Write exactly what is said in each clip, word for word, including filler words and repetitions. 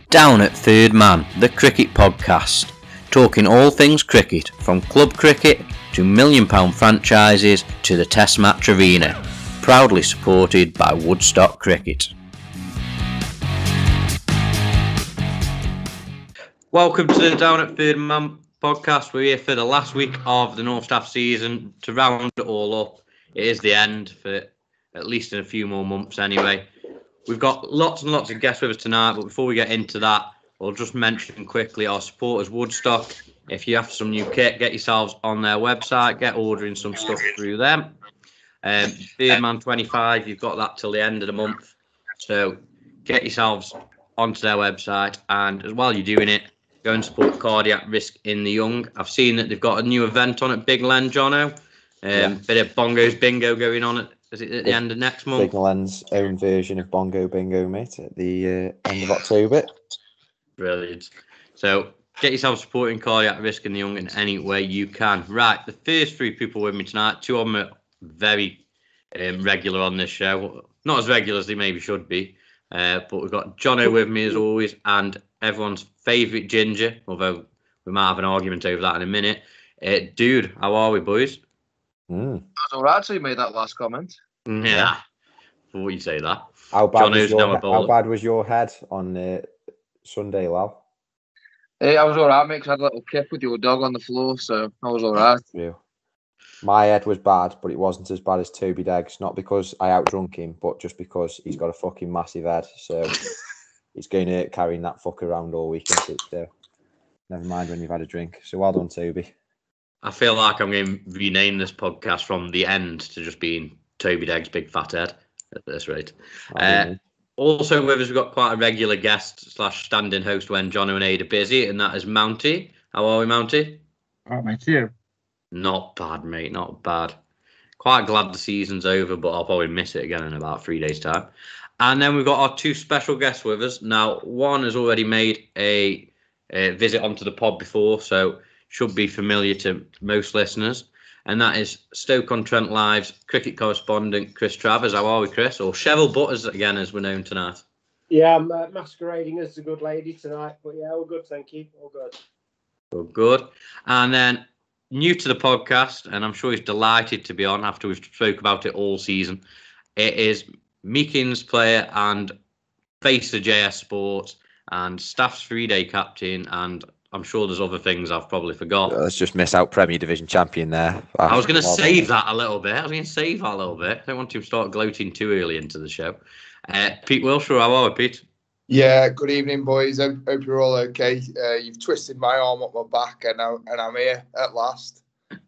Down at Third Man, the cricket podcast, talking all things cricket, from club cricket to million pound franchises to the Test Match Arena, proudly supported by Woodstock Cricket. Welcome to the Down at Third Man podcast. We're here for the last week of the North Staff season. To round it all up, it is the end for at least in a few more months anyway. We've got lots and lots of guests with us tonight, but before we get into that, I'll just mention quickly our supporters, Woodstock. If you have some new kit, get yourselves on their website, get ordering some stuff through them. Um, Beardman twenty-five, you've got that till the end of the month. So get yourselves onto their website, and as while you're doing it, go and support Cardiac Risk in the Young. I've seen that they've got a new event on at Big Len, Jono. Um, yeah. Bit of Bongos Bingo going on at Is it at the end of next month? Big Len's own version of Bongo Bingo, mate, at the uh, end of October. Brilliant. So get yourself supporting Cardiac Risk in the Young in any way you can. Right, the first three people with me tonight, two of them are very um, regular on this show. Not as regular as they maybe should be, uh, but we've got Jono with me as always, and everyone's favourite Ginger, although we might have an argument over that in a minute. Uh, dude, how are we, boys? Mm. I was all right until you made that last comment. Yeah, before you say that. How bad, was your, how bad was your head on uh, Sunday, Lal? Hey, I was all right, mate, because I had a little kick with your dog on the floor, so I was all right. Yeah. My head was bad, but it wasn't as bad as Toby Deggs. Not because I outdrunk him, but just because he's got a fucking massive head. So he's going to carrying that fucker around all weekend. So never mind when you've had a drink. So well done, Toby. I feel like I'm going to rename this podcast from the end to just being Toby Deggs' big fat head at this rate. Uh, also with us, we've got quite a regular guest slash standing host when Jono and Aid are busy, and that is Mounty. How are we, Mounty? All right, mate, you? Not bad, mate, not bad. Quite glad the season's over, but I'll probably miss it again in about three days' time. And then we've got our two special guests with us. Now, one has already made a, a visit onto the pod before, so should be familiar to most listeners, and that is Stoke-on-Trent Live's cricket correspondent Chris Travers. How are we, Chris? Or Cheryl Butters again, as we're known tonight. Yeah, I'm uh, masquerading as a good lady tonight, but yeah, all good, thank you. All good. All good. And then new to the podcast, and I'm sure he's delighted to be on after we've spoke about it all season. It is Meakins player and face of J S Sports and Staff's three-day captain, and I'm sure there's other things I've probably forgot. Let's just miss out Premier Division champion there. I was going to save that a little bit. I was going to save that a little bit. I don't want to start gloating too early into the show. Uh, Pete Wilshire, how are we, Pete? Yeah, good evening, boys. I hope you're all okay. Uh, you've twisted my arm up my back, and, I, and I'm here at last.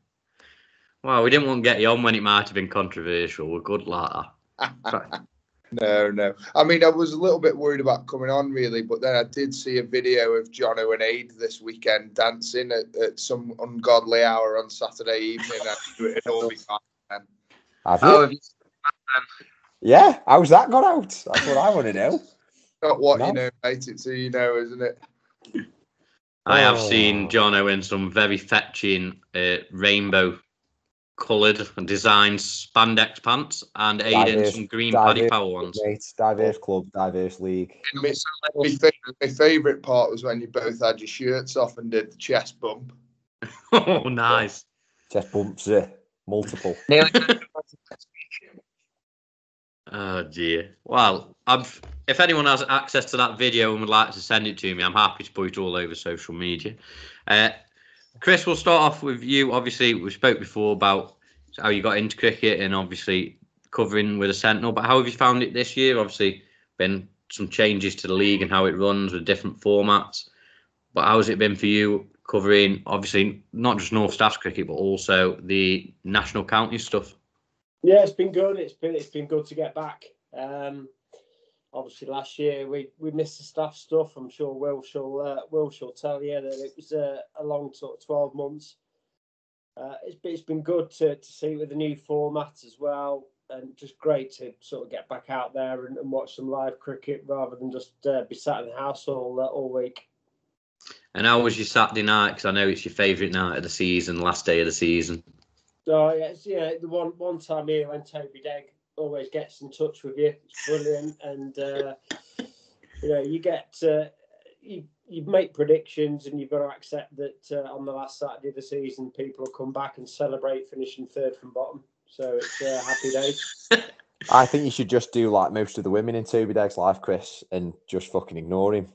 Well, we didn't want to get you on when it might have been controversial. We're good like that. No, no. I mean, I was a little bit worried about coming on, really, but then I did see a video of Jono and Aid this weekend dancing at, at some ungodly hour on Saturday evening. And it all be fine. Have you? Oh, have you yeah, how's that got out? That's what I want to know. Not what no. you know, mate. It's who you know, isn't it? I have oh. seen Jono in some very fetching uh, rainbow coloured and designed spandex pants, and Aiden some green diverse, paddy power ones. Mate, diverse club, diverse league. My, my, favourite, my favourite part was when you both had your shirts off and did the chest bump. Oh, nice. Chest bumps, uh, multiple. Oh, dear. Well, I've, if anyone has access to that video and would like to send it to me, I'm happy to put it all over social media. Uh, Chris, we'll start off with you. Obviously, we spoke before about how you got into cricket and obviously covering with a Sentinel, but how have you found it this year? Obviously, been some changes to the league and how it runs with different formats, but how's it been for you covering, obviously, not just North Staff's cricket, but also the national county stuff? Yeah, it's been good. It's been it's been good to get back. Um, obviously, last year we, we missed the staff stuff. I'm sure Will shall uh, Will shall tell you that it was a, a long sort of twelve months. Uh, it's been it's been good to to see with the new format as well, and just great to sort of get back out there and, and watch some live cricket rather than just uh, be sat in the house all uh, all week. And how was your Saturday night? Because I know it's your favourite night of the season, last day of the season. Oh yeah, it's, yeah. The one one time here when Toby Degg always gets in touch with you, it's brilliant, and uh, you know you get uh, you you make predictions, and you've got to accept that uh, on the last Saturday of the season, people will come back and celebrate finishing third from bottom. So it's uh, happy days. I think you should just do like most of the women in Toby Deg's life, Chris, and just fucking ignore him.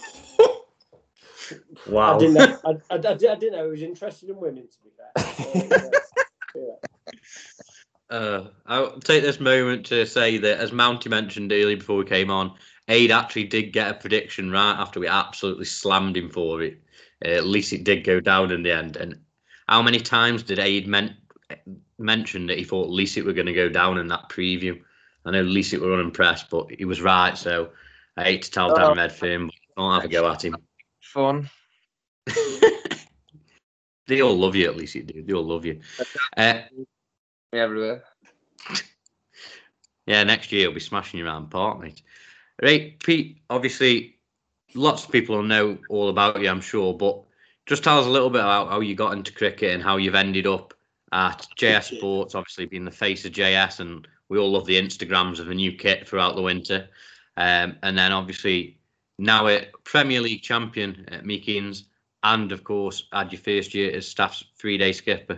Wow. I didn't know. I, I, I didn't know he was interested in women. To be fair. So, uh, yeah. Uh, I'll take this moment to say that, as Mounty mentioned earlier before we came on, Aid actually did get a prediction right after we absolutely slammed him for it. Uh, at least it did go down in the end. And how many times did Aid men- mention that he thought Leasic were going to go down in that preview? I know Leasic were unimpressed, but he was right. So I hate to tell Dan Redfern, but don't have a go at him. Fun. They all love you, at least you do. They all love you. Uh, Everywhere. yeah, next year he'll be smashing you around park, mate. Right, Pete, obviously, lots of people will know all about you, I'm sure, but just tell us a little bit about how you got into cricket and how you've ended up at J S Sports, obviously being the face of J S, and we all love the Instagrams of the new kit throughout the winter. Um, and then, obviously, now a Premier League champion at Meekins, and, of course, had your first year as staff's three-day skipper.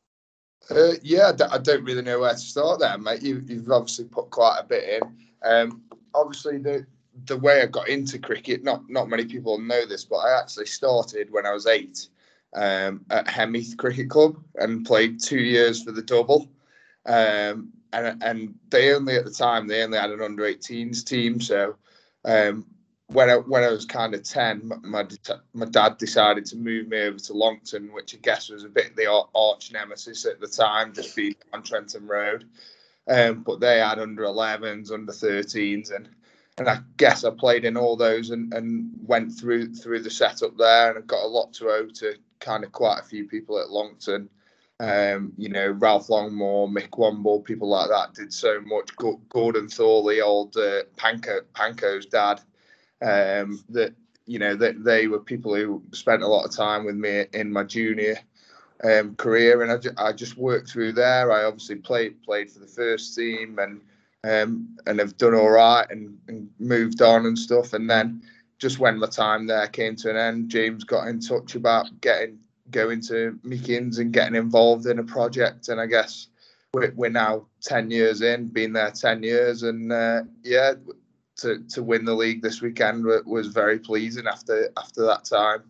Uh, yeah, I d- I don't really know where to start there, mate. You, you've obviously put quite a bit in. Um, obviously, the the way I got into cricket, not not many people know this, but I actually started when I was eight um, at Hemmeath Cricket Club and played two years for the double. Um, and and they only at the time they only had an under eighteens team. So um, when I when I was kind of ten, my my dad decided to move me over to Longton, which I guess was a bit the arch nemesis at the time, just being on Trenton Road. Um, but they had under elevens, under thirteens, and and I guess I played in all those and, and went through through the setup there, and I got a lot to owe to kind of quite a few people at Longton. Um, you know, Ralph Longmore, Mick Womble, people like that did so much. Gordon Thorley, old uh, Panko, Panko's dad, um, that you know that they, they were people who spent a lot of time with me in my junior um, career, and I, ju- I just worked through there. I obviously played played for the first team and um, and have done all right and, and moved on and stuff. And then just when my time there came to an end, James got in touch about getting going to Meekins and getting involved in a project. And I guess we're, we're now ten years in, been there ten years, and uh, yeah, to to win the league this weekend was very pleasing after after that time.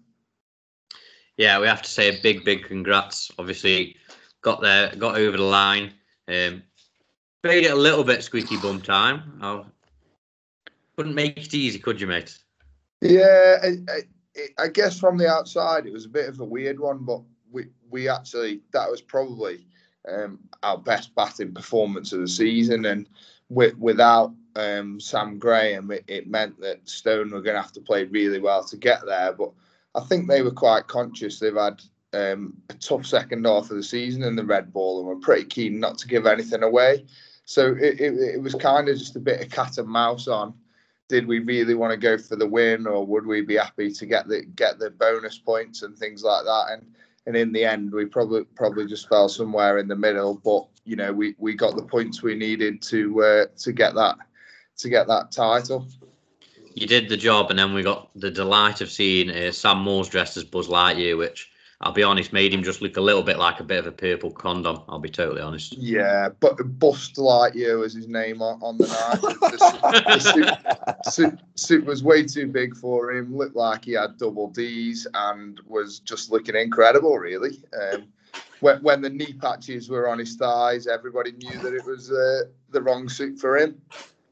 Yeah, we have to say a big, big congrats. Obviously, got there, got over the line. Um, made it a little bit squeaky bum time. I couldn't make it easy, could you, mate? Yeah, I, I, I guess from the outside it was a bit of a weird one, but we we actually that was probably um, our best batting performance of the season, and with, without um, Sam Graham, it, it meant that Stone were going to have to play really well to get there. But I think they were quite conscious. They've had um, a tough second half of the season in the red ball, and were pretty keen not to give anything away. So it, it, it was kind of just a bit of cat and mouse on. Did we really want to go for the win, or would we be happy to get the get the bonus points and things like that? And and in the end, we probably probably just fell somewhere in the middle. But you know, we, we got the points we needed to uh, to get that to get that title. You did the job, and then we got the delight of seeing uh, Sam Moore's dressed as Buzz Lightyear, which I'll be honest, made him just look a little bit like a bit of a purple condom. I'll be totally honest. Yeah, but Bust Lightyear was his name on, on the night. the, the suit, suit, suit was way too big for him. Looked like he had double D's and was just looking incredible, really. Um, when, when the knee patches were on his thighs, everybody knew that it was uh, the wrong suit for him.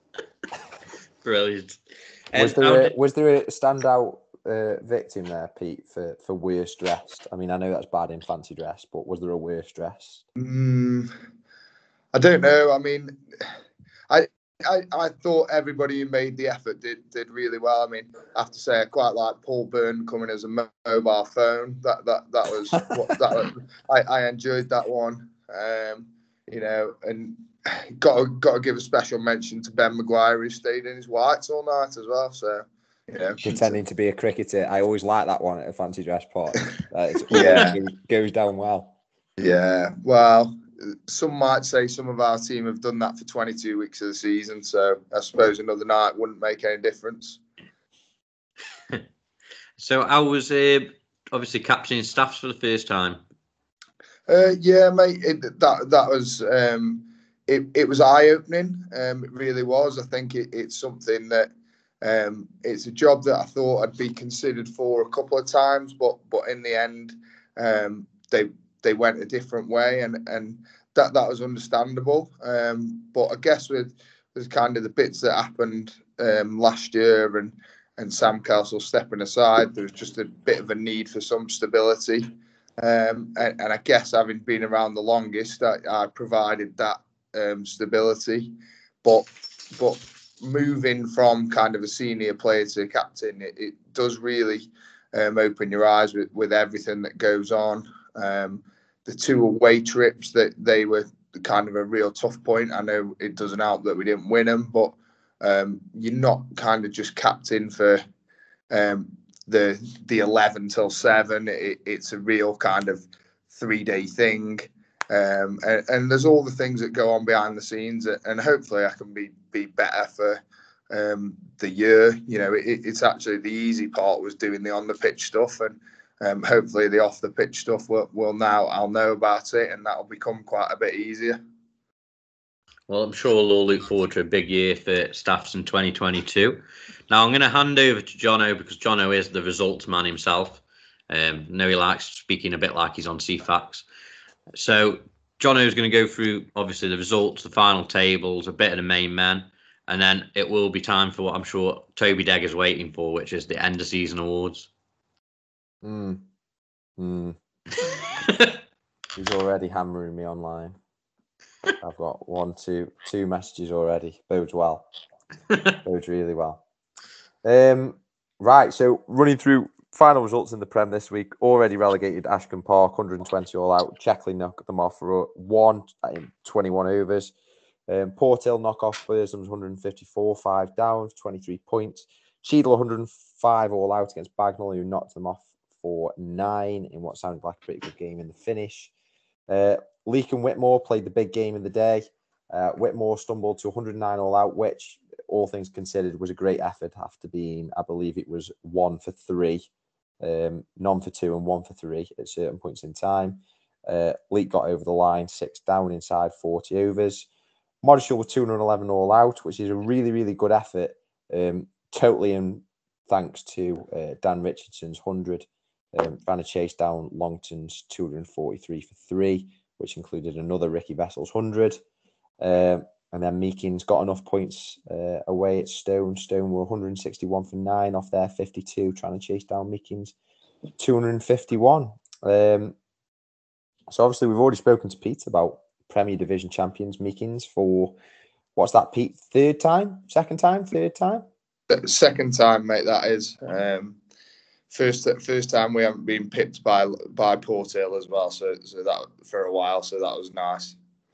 Brilliant. Was And there a, did, was there a standout uh, victim there, Pete, for, for worst dressed? I mean, I know that's bad in fancy dress, but was there a worst dress? Mm, I don't know. I mean, I, I I thought everybody who made the effort did did really well. I mean, I have to say I quite like Paul Byrne coming as a mo- mobile phone. That that that was what that was, I I enjoyed that one. Um, you know, and got to, got to give a special mention to Ben Maguire, who stayed in his whites all night as well. So, you know, Pretending to be a cricketer. I always like that one at a fancy dress party. Uh, it's Yeah. it goes down well. Yeah, well, some might say some of our team have done that for twenty-two weeks of the season, so I suppose another night wouldn't make any difference. So I was uh, obviously captaining Staffs for the first time. Uh, yeah, mate. It, that that was um, it. It was eye opening. Um, it really was. I think it, it's something that um, it's a job that I thought I'd be considered for a couple of times, but but in the end, um, they they went a different way, and and that that was understandable. Um, but I guess with with kind of the bits that happened um, last year and and Sam Castle stepping aside, there was just a bit of a need for some stability. Um, and, and I guess having been around the longest, I, I provided that um, stability. But but moving from kind of a senior player to a captain, it, it does really um, open your eyes with, with everything that goes on. Um, the two away trips, that they were kind of a real tough point. I know it doesn't help that we didn't win them, but um, you're not kind of just captain for um, the the eleven till seven. It, it's a real kind of three day thing, um, and, and there's all the things that go on behind the scenes, and hopefully I can be be better for um, the year. You know, it, it's actually the easy part was doing the on the pitch stuff, and um, hopefully the off the pitch stuff will, will now I'll know about it, and that'll become quite a bit easier. Well, I'm sure we'll all look forward to a big year for Staffs in twenty twenty-two. Now, I'm going to hand over to Jono because Jono is the results man himself. Um, I know he likes speaking a bit like he's on C FAX. So, Jono is going to go through, obviously, the results, the final tables, a bit of the main men, and then it will be time for what I'm sure Toby Degg is waiting for, which is the end of season awards. Mm. Mm. He's already hammering me online. I've got one, two, two messages already. Bodes well. Bodes really well. Um, right, so running through final results in the Prem this week. Already relegated Ashcombe Park, one hundred twenty all out. Checkley knocked them off for one in twenty-one overs. Um, Port Hill knock off Bursams, one hundred fifty-four, five down, twenty-three points. Cheadle, one hundred five all out against Bagnall, who knocked them off for nine in what sounded like a pretty good game in the finish. Uh, Leek and Whitmore played the big game of the day. Uh, Whitmore stumbled to one hundred nine all out, which, all things considered, was a great effort after being, I believe it was one for three, um, none for two and one for three at certain points in time. Uh, Leek got over the line, six down inside forty overs. Moddershall was two hundred eleven all out, which is a really, really good effort. Um, totally in thanks to uh, Dan Richardson's one hundred, um, trying to chase down Longton's two hundred forty-three for three, which included another Ricky Vessel's one hundred. Um, and then Meekins got enough points uh, away at Stone. Stone were one hundred sixty-one for nine off their fifty-two, trying to chase down Meekins two hundred fifty-one. Um, so obviously we've already spoken to Pete about Premier Division champions Meekins for, what's that, Pete? Third time? Second time? Third time? Second time, mate, that is. Um, first first time we haven't been pipped by by Port Hill as well, so, so that for a while, so that was nice.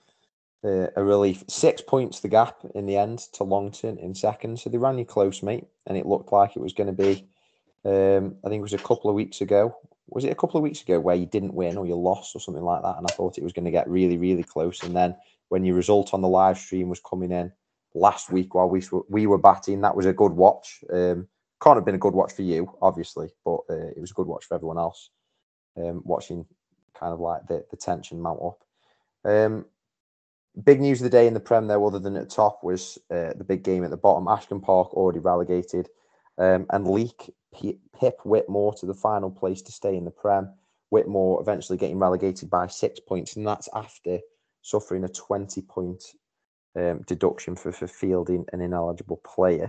Uh, a relief. Six points the gap in the end to Longton in second. So they ran you close, mate. And it looked like it was going to be, um, I think it was a couple of weeks ago. Was it a couple of weeks ago where you didn't win or you lost or something like that? And I thought it was going to get really, really close. And then when your result on the live stream was coming in last week while we, we were batting, that was a good watch. Um, can't have been a good watch for you, obviously, but uh, it was a good watch for everyone else. Um, watching kind of like the, the tension mount up. Um, Big news of the day in the Prem, though, other than at the top, was uh, the big game at the bottom. Ashcombe Park already relegated, um, and Leek p- pip Whitmore to the final place to stay in the Prem. Whitmore eventually getting relegated by six points, and that's after suffering a twenty-point um, deduction for, for fielding an ineligible player.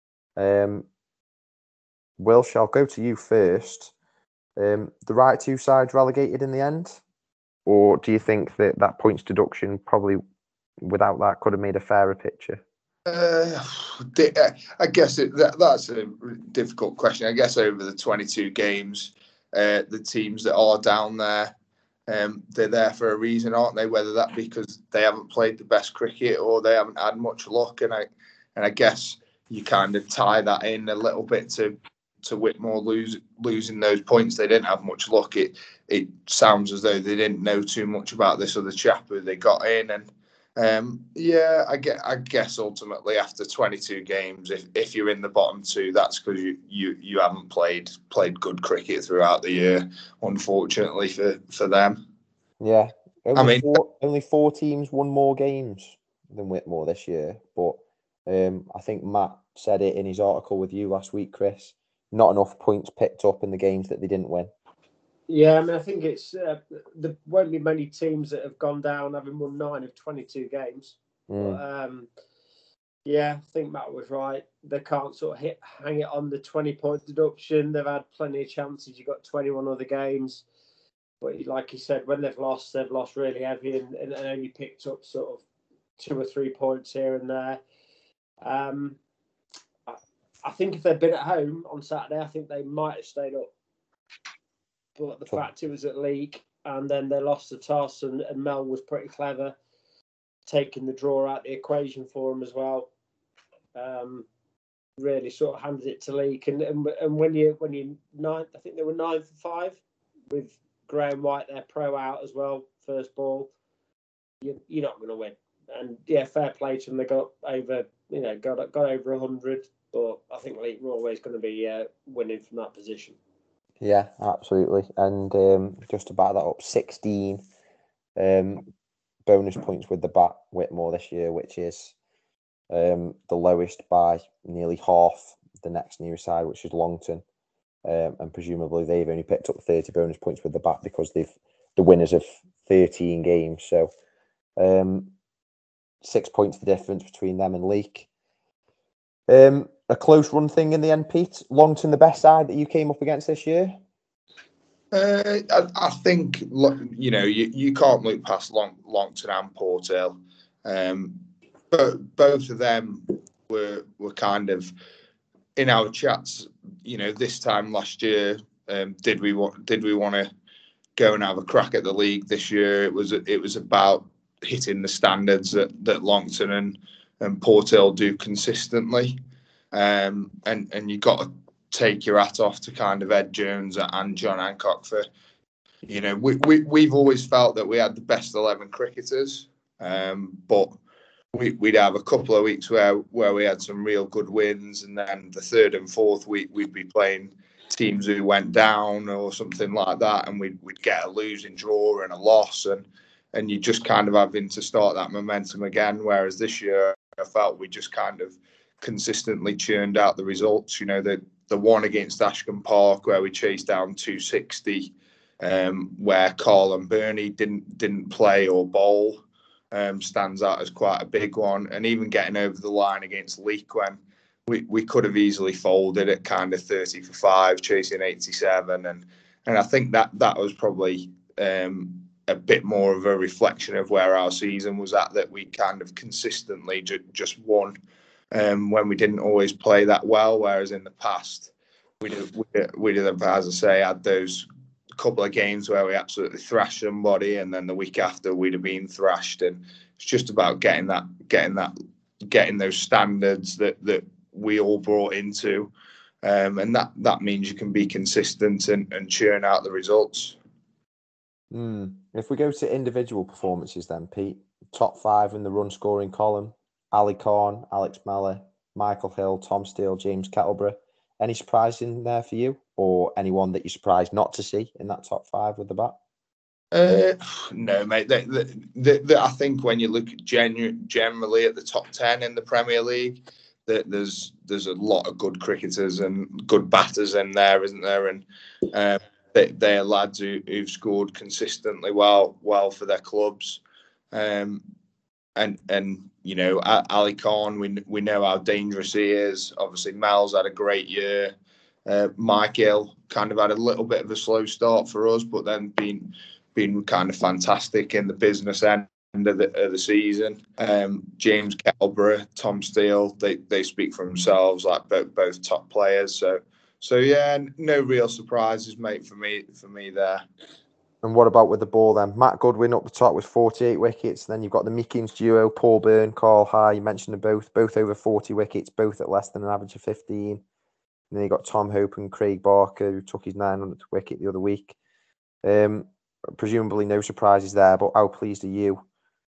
Um, Will, shall go to you first. Um, the right two sides relegated in the end? Or do you think that that points deduction probably without that could have made a fairer picture? Uh, I guess it, that, that's a difficult question. I guess over the twenty-two games, uh, the teams that are down there, um, they're there for a reason, aren't they? Whether that be because they haven't played the best cricket or they haven't had much luck. And I and I guess you kind of tie that in a little bit to to Whitmore lose, losing those points. They didn't have much luck. It it sounds as though they didn't know too much about this other chap who they got in, and Um, yeah, I get. I guess ultimately after twenty-two games, if, if you're in the bottom two, that's because you, you you haven't played played good cricket throughout the year. Unfortunately for, for them. Yeah, only I mean, four, only four teams won more games than Whitmore this year. But um, I think Matt said it in his article with you last week, Chris. Not enough points picked up in the games that they didn't win. Yeah, I mean, I think it's uh, there won't be many teams that have gone down having won nine of twenty-two games. Mm. But, um, yeah, I think Matt was right. They can't sort of hit hang it on the twenty-point deduction. They've had plenty of chances. You've got twenty-one other games. But like you said, when they've lost, they've lost really heavy and, and only picked up sort of two or three points here and there. Um, I, I think if they'd been at home on Saturday, I think they might have stayed up. But the Sure. fact it was at Leek and then they lost the toss and, and Mel was pretty clever, taking the draw out the equation for them as well. Um, really sort of handed it to Leek. And, and and when you when you ninth, I think they were nine for five with Graham White, their pro out as well, first ball. You, you're not going to win. And yeah, fair play to them. They got over, you know, got got over a hundred. But I think Leek were always going to be uh, winning from that position. Yeah, absolutely. And um, just to back that up, sixteen um, bonus points with the bat Whitmore this year, which is um, the lowest by nearly half the next nearest side, which is Longton. Um, and presumably they've only picked up thirty bonus points with the bat because they've the winners of thirteen games. So um, six points the difference between them and Leek. Um, a close run thing in the end, Pete. Longton, the best side that you came up against this year? Uh, I, I think you know you, you can't look past Long, Longton and Portail, um, but both of them were were kind of in our chats. You know, this time last year, um, did we want did we want to go and have a crack at the league this year? It was it was about hitting the standards that, that Longton and and Portail do consistently, um, and and you got to take your hat off to kind of Ed Jones and John Hancock for, you know, we, we, we've always felt that we had the best eleven cricketers, um, but we, we'd have a couple of weeks where, where we had some real good wins, and then the third and fourth week we'd be playing teams who went down or something like that, and we'd, we'd get a losing draw and a loss, and, and you just kind of having to start that momentum again, whereas this year I felt we just kind of consistently churned out the results. You know, the the one against Ashcombe Park where we chased down two sixty, um, where Carl and Bernie didn't didn't play or bowl, um, stands out as quite a big one. And even getting over the line against Leek when we, we could have easily folded at kind of thirty for five, chasing eighty-seven. And and I think that that was probably um, a bit more of a reflection of where our season was at, that we kind of consistently ju- just won. Um, when we didn't always play that well, whereas in the past we did, we did, we did, as I say, had those couple of games where we absolutely thrashed somebody, and then the week after we'd have been thrashed. And it's just about getting that, getting that, getting those standards that that we all brought into, um, and that that means you can be consistent and, and churn out the results. Mm. If we go to individual performances, then Pete, top five in the run scoring column. Ali Khan, Alex Mellor, Michael Hill, Tom Steele, James Kettleborough. Any surprise in there for you, or anyone that you're surprised not to see in that top five with the bat? Uh, no, mate. The, the, the, the, I think when you look at genu- generally at the top ten in the Premier League, that there's there's a lot of good cricketers and good batters in there, isn't there? And um, they, they're lads who, who've scored consistently well well for their clubs. Um, and and you know, Ali Khan, we we know how dangerous he is. Obviously, Mel's had a great year. Uh, Mike Hill kind of had a little bit of a slow start for us, but then been been kind of fantastic in the business end of the, of the season. Um, James Kettleborough, Tom Steele, they they speak for themselves, like both both top players. So so yeah, no real surprises, mate, for me for me there. And what about with the ball then? Matt Goodwin up the top with forty-eight wickets. Then you've got the Meekins duo, Paul Byrne, Carl High. You mentioned them both, both over forty wickets, both at less than an average of fifteen. And then you got Tom Hope and Craig Barker, who took his nine hundredth wicket the other week. Um, presumably no surprises there, but how pleased are you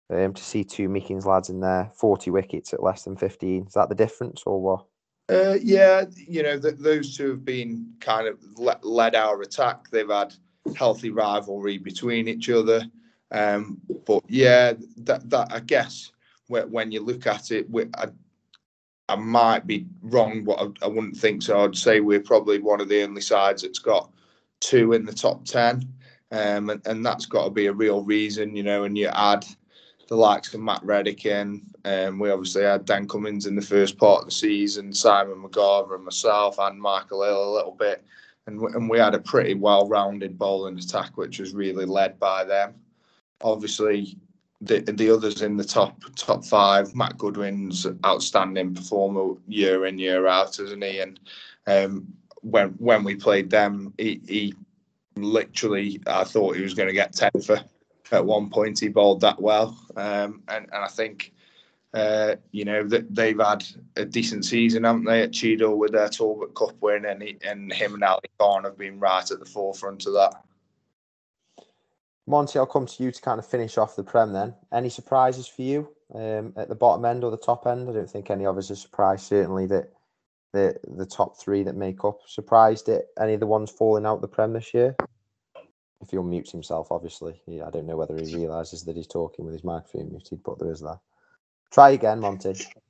Um, to see two Meekins lads in there, forty wickets at less than fifteen. Is that the difference or what? Uh, yeah, you know, th- those two have been kind of le- led our attack. They've had healthy rivalry between each other. Um, but yeah, that that I guess when, when you look at it, we, I, I might be wrong, but I, I wouldn't think so. I'd say we're probably one of the only sides that's got two in the top ten, um, and, and that's got to be a real reason, you know. And you add the likes of Matt Reddick in. Um, we obviously had Dan Cummins in the first part of the season, Simon McGarver and myself, and Michael Hill a little bit. And, w- and we had a pretty well-rounded bowling attack, which was really led by them. Obviously, the the others in the top top five, Matt Goodwin's outstanding performer year in, year out, isn't he? And um, when when we played them, he, he literally, I thought he was going to get ten for. At one point, he bowled that well, um, and and I think uh, you know that they've had a decent season, haven't they, at Cheadle with their Talbot Cup win, and he, and him and Ali Khan have been right at the forefront of that. Monty, I'll come to you to kind of finish off the Prem then. Any surprises for you um, at the bottom end or the top end? I don't think any of us are surprised. Certainly that the the top three that make up. Surprised at any of the ones falling out the Prem this year? If he unmutes himself, obviously. Yeah, I don't know whether he realises that he's talking with his microphone muted, but there is that. Try again, Monty.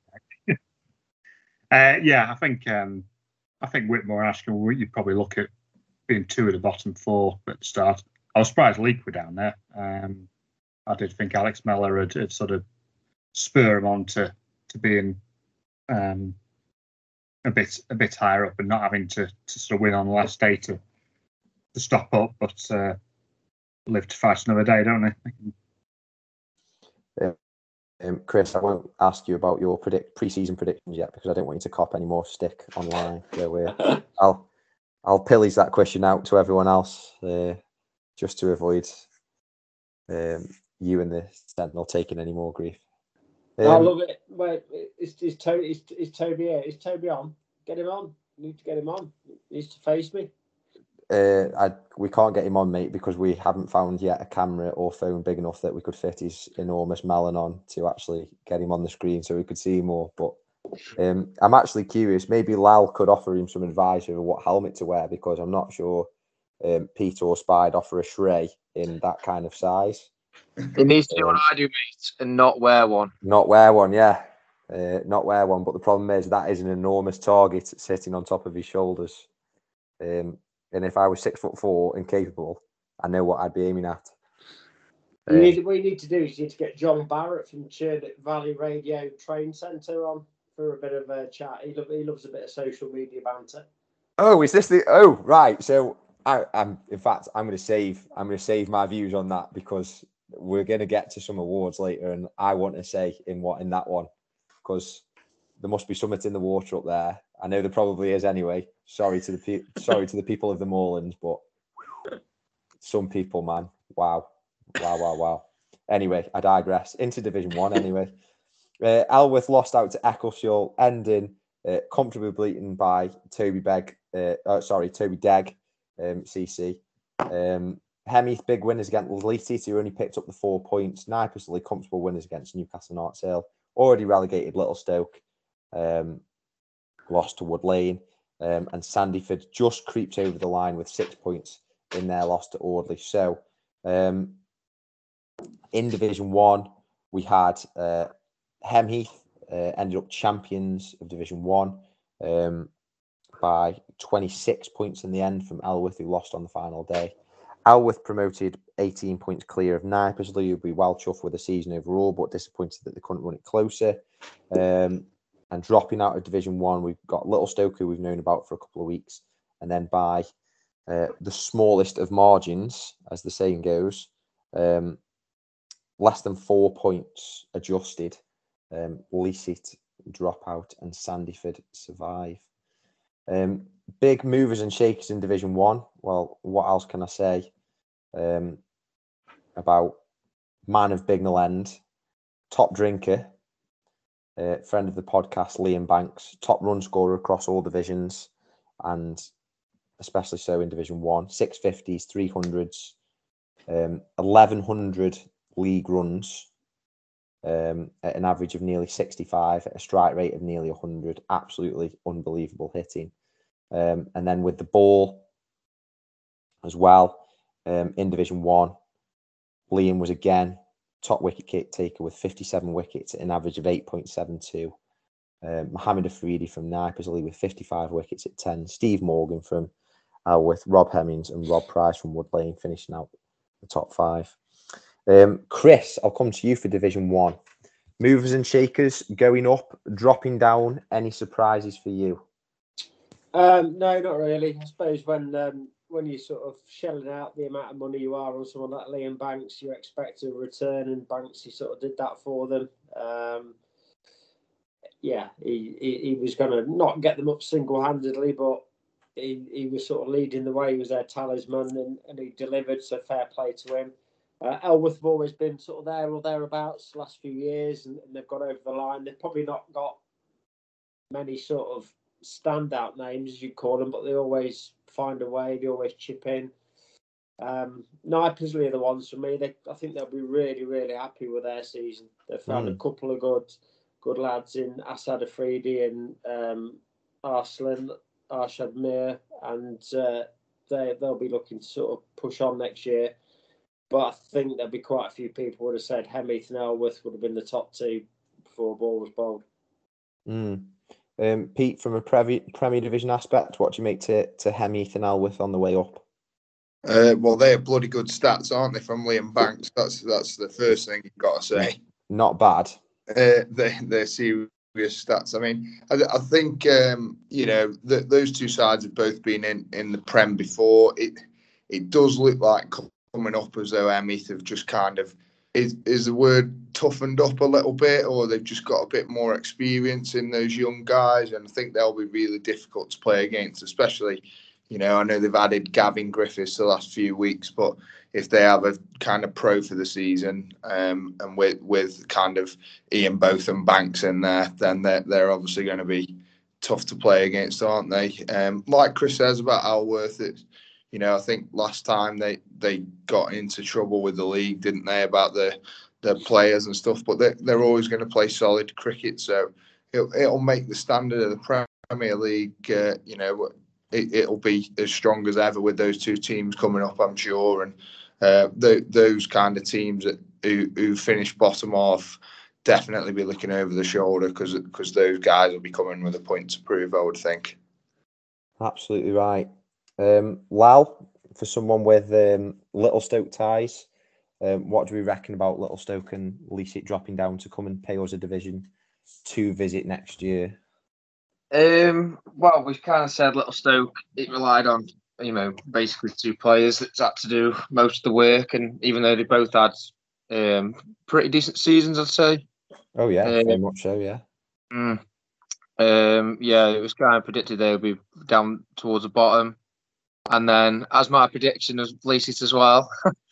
uh, yeah, I think um, I think Whitmore and Ashton, you'd probably look at being two of the bottom four at the start. I was surprised Leek were down there. Um, I did think Alex Mellor had, had sort of spur him on to, to being um, a bit a bit higher up and not having to, to sort of win on the last day to to stop up, but uh, live to fight another day, don't they? Yeah. Um, Chris, I won't ask you about your predict pre-season predictions yet because I don't want you to cop any more stick online. So uh, I'll I'll pillies that question out to everyone else uh, just to avoid um, you and the Sentinel taking any more grief. Um, I love it. Wait, is is Toby is, is Toby here? Is Toby on? Get him on. You need to get him on. He needs to face me. Uh, I we can't get him on, mate, because we haven't found yet a camera or phone big enough that we could fit his enormous melon on to actually get him on the screen so we could see more. But um, I'm actually curious. Maybe Lal could offer him some advice over what helmet to wear because I'm not sure um, Pete or Spide offer a Shrey in that kind of size. He needs to do Um, what I do, mate, and not wear one. Not wear one, yeah. Uh, not wear one. But the problem is that is an enormous target sitting on top of his shoulders. Um, and if I was six foot four and capable, I know what I'd be aiming at. You Uh, need, what you need to do is you need to get John Barrett from Churchill Valley Radio Train Centre on for a bit of a chat. He, lo- he loves a bit of social media banter. oh, is this the? Oh, right. So I, I'm. In fact, I'm going to save. I'm going to save my views on that because we're going to get to some awards later, and I want to say in what in that one because there must be something in the water up there. I know there probably is anyway. Sorry to the pe- sorry to the people of the Moorlands, but some people, man, wow, wow, wow, wow. Anyway, I digress. Into Division One, anyway. Uh, Alworth lost out to Eccleshall, ending uh, comfortably beaten by Toby Begg. Uh, oh, sorry, Toby Degg, um, C C. Um, Hemmeath, big winners against Leeds, who only picked up the four points. Knipersley, comfortable winners against Newcastle and Artsale. Already relegated Littlestoke. Um, lost to Wood Lane. Um, and Sandyford just creeps over the line with six points in their loss to Audley. So, um, in Division One, we had uh, Hemheath uh, ended up champions of Division One um, by twenty-six points in the end from Alworth, who lost on the final day. Alworth promoted eighteen points clear of Knipersley, who'd be well chuffed with the season overall, but disappointed that they couldn't run it closer. Um, and dropping out of Division One, we've got Littlestoke, who we've known about for a couple of weeks, and then by uh, the smallest of margins, as the saying goes, um, less than four points adjusted. Um, Leasit drop out and Sandyford survive. Um, big movers and shakers in Division One. Well, what else can I say um, about man of Bignell End, top drinker, uh, friend of the podcast, Liam Banks, top run scorer across all divisions, and especially so in Division One. Six fifties, three hundreds, um, eleven hundred league runs, um, at an average of nearly sixty-five, at a strike rate of nearly one hundred. Absolutely unbelievable hitting. Um, and then with the ball as well, um, in Division One, Liam was again top wicket taker with fifty-seven wickets at an average of eight point seven two. Um, Mohammed Afridi from Knippersley with fifty-five wickets at ten. Steve Morgan from Alworth, Rob Hemmings and Rob Price from Wood Lane finishing out the top five. Um, Chris, I'll come to you for Division One. Movers and shakers going up, dropping down. Any surprises for you? Um, no, not really. I suppose when um, when you're sort of shelling out the amount of money you are on someone like Liam Banks, you expect a return, and Banks, he sort of did that for them. Um, yeah, he, he, he was going to not get them up single-handedly, but he, he was sort of leading the way. He was their talisman, and, and he delivered, so fair play to him. Uh, Elworth have always been sort of there or thereabouts the last few years, and, and they've got over the line. They've probably not got many sort of standout names, as you call them, but they always find a way. They always chip in. Um, Knippersley are the ones for me. They, I think they'll be really, really happy with their season. They've found mm. a couple of good, good lads in Asad Afridi and um, Arslan Arshad Mir, and uh, they they'll be looking to sort of push on next year. But I think there'll be quite a few people would have said Hemmeath and Elworth would have been the top two before a ball was bowled. Mm. Um, Pete, from a Premier, Premier Division aspect, what do you make to, to Hemmeath and Alworth on the way up? Uh, well, they're bloody good stats, aren't they, from Liam Banks? That's that's the first thing you've got to say. Not bad. Uh, they, they're serious stats. I mean, I, I think, um, you know, the, those two sides have both been in, in the Prem before. It it does look like coming up as though Hemmeath have just kind of, is, is the word toughened up a little bit, or they've just got a bit more experience in those young guys, and I think they'll be really difficult to play against, especially, you know, I know they've added Gavin Griffiths the last few weeks, but if they have a kind of pro for the season, um, and with with kind of Ian Botham Banks in there, then they're, they're obviously going to be tough to play against, aren't they? Um, like Chris says about Alworth, it's, you know, I think last time they, they got into trouble with the league, didn't they, about the the players and stuff, but they're, they're always going to play solid cricket, so it'll, it'll make the standard of the Premier League, uh, you know, it, it'll be as strong as ever with those two teams coming up, I'm sure, and uh, the, those kind of teams that who, who finish bottom off definitely be looking over the shoulder, because because those guys will be coming with a point to prove, I would think. Absolutely right. Um, Lal, for someone with um, Littlestoke ties, um, what do we reckon about Littlestoke and Leaset dropping down to come and pay us a Division Two visit next year? Um, well, we've kind of said Littlestoke, it relied on, you know, basically two players that had to do most of the work, and even though they both had um, pretty decent seasons, I'd say. Oh yeah, um, very much so, yeah. Mm, um, yeah, it was kind of predicted they would be down towards the bottom. And then, as my prediction of Leaset as well,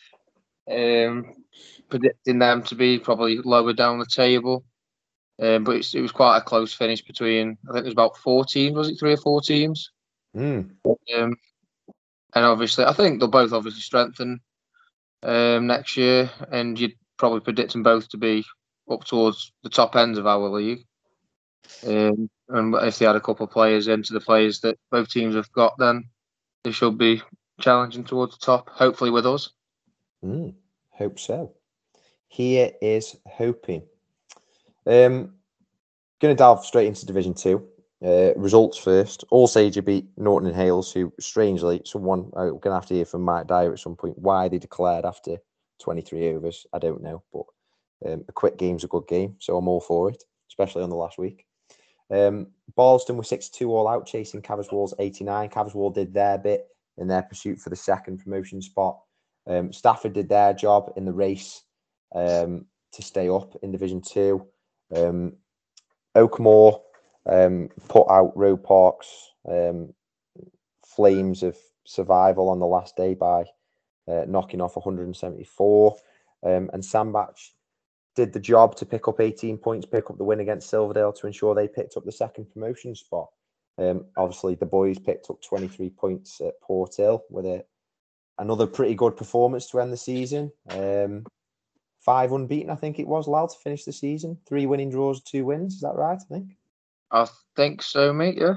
um, predicting them to be probably lower down the table. Um, but it was quite a close finish between, I think it was about four teams, was it three or four teams? Mm. Um, and obviously, I think they'll both obviously strengthen um, next year, and you'd probably predict them both to be up towards the top ends of our league. Um, and if they had a couple of players into the players that both teams have got, then they should be challenging towards the top, hopefully with us. Mm. Hope so. Here is hoping. Um, going to delve straight into Division Two. Uh, results first. All Sager beat Norton and Hales, who strangely, someone I'm going to have to hear from Mike Dyer at some point why they declared after twenty-three overs. I don't know, but um, a quick game's a good game, so I'm all for it, especially on the last week. Um, Barlston were sixty-two all out, chasing Caverswall's eighty-nine. Caverswall did their bit in their pursuit for the second promotion spot. Um, Stafford did their job in the race um, to stay up in Division Two. Um, Oakmore um, put out Roe Park's um, flames of survival on the last day by uh, knocking off one hundred seventy-four. Um, and Sandbach did the job to pick up eighteen points, pick up the win against Silverdale to ensure they picked up the second promotion spot. Um, obviously, the boys picked up twenty-three points at Port Hill with a, another pretty good performance to end the season. Um, five unbeaten, I think it was, Lal, to finish the season. Three winning draws, two wins. Is that right? I think. I think so, mate. Yeah.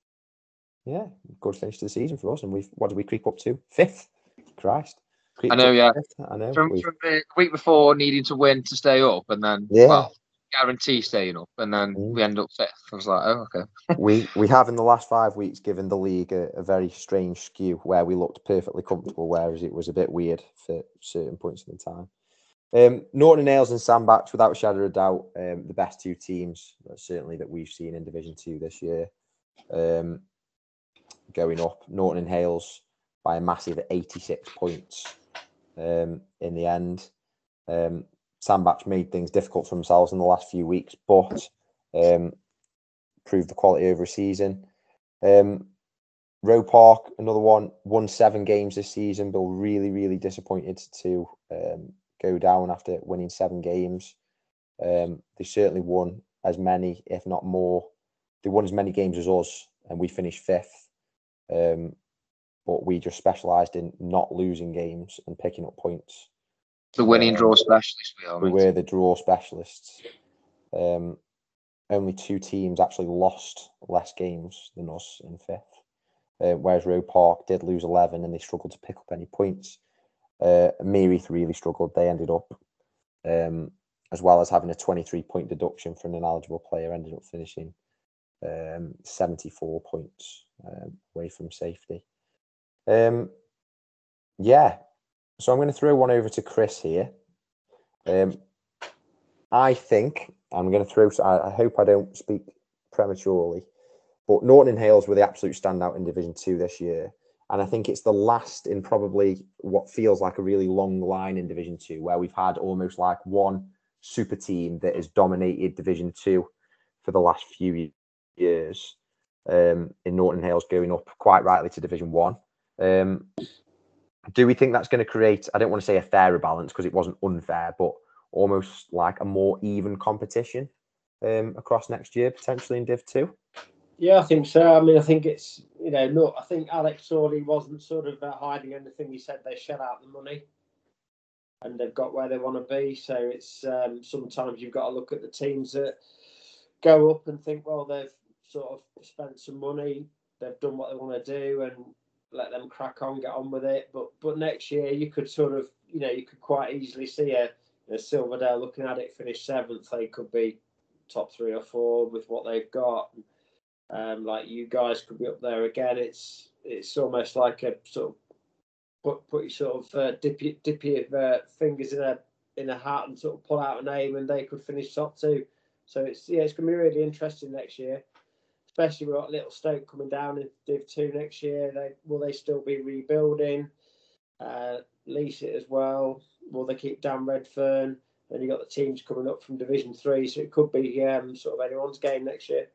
Yeah, good finish to the season for us. And we've what did we creep up to? Fifth. Christ. I know, yeah. Fifth. I know. From, from the week before, needing to win to stay up, and then Yeah. well, guarantee staying up, and then Mm. we end up fifth. I was like, oh, okay. we we have in the last five weeks given the league a, a very strange skew where we looked perfectly comfortable, whereas it was a bit weird for certain points in the time. Um, Norton and Hales and Sandbach, without a shadow of a doubt, um, the best two teams, certainly that we've seen in Division Two this year. Um, going up, Norton and Hales by a massive eighty-six points um, in the end. Um, Sandbach made things difficult for themselves in the last few weeks, but um, proved the quality over a season. Um, Roe Park, another one, won seven games this season, but really, really disappointed to um, go down after winning seven games. Um, they certainly won as many, if not more. They won as many games as us, and we finished fifth. Um, but we just specialised in not losing games and picking up points. The winning Um, draw specialist we are, We mate. were the draw specialists. Um, only two teams actually lost less games than us in fifth. Uh, whereas Roe Park did lose eleven and they struggled to pick up any points. Uh, Meerith really struggled. They ended up, um, as well as having a twenty-three point deduction for an ineligible player, ended up finishing um, seventy-four points um, away from safety. Um, yeah, so I'm going to throw one over to Chris here. Um, I think I'm going to throw. I, I hope I don't speak prematurely, but Norton and Hales were the absolute standout in Division Two this year, and I think it's the last in probably what feels like a really long line in Division Two, where we've had almost like one super team that has dominated Division Two for the last few years. Um, in Norton and Hales going up quite rightly to Division One. Um, do we think that's going to create? I don't want to say a fairer balance because it wasn't unfair, but almost like a more even competition um, across next year, potentially in Div Two? Yeah, I think so. I mean, I think it's, you know, look, I think Alex Sawley wasn't sort of uh, hiding anything. He said they shell out the money and they've got where they want to be. So it's um, sometimes you've got to look at the teams that go up and think, well, they've sort of spent some money, they've done what they want to do, and let them crack on, get on with it. But but next year you could sort of, you know, you could quite easily see a, a Silverdale looking at it finish seventh. They could be top three or four with what they've got. Um, like you guys could be up there again. It's it's almost like a sort of put put your sort of uh, dip your, dip your uh, fingers in a in a hat and sort of pull out a name, and they could finish top two. So it's yeah, it's going to be really interesting next year. Especially we've got Little Stoke coming down in Div Two next year. They will they still be rebuilding? Uh, lease it as well. Will they keep Dan Redfern? Then you got the teams coming up from Division Three, so it could be um, sort of anyone's game next year.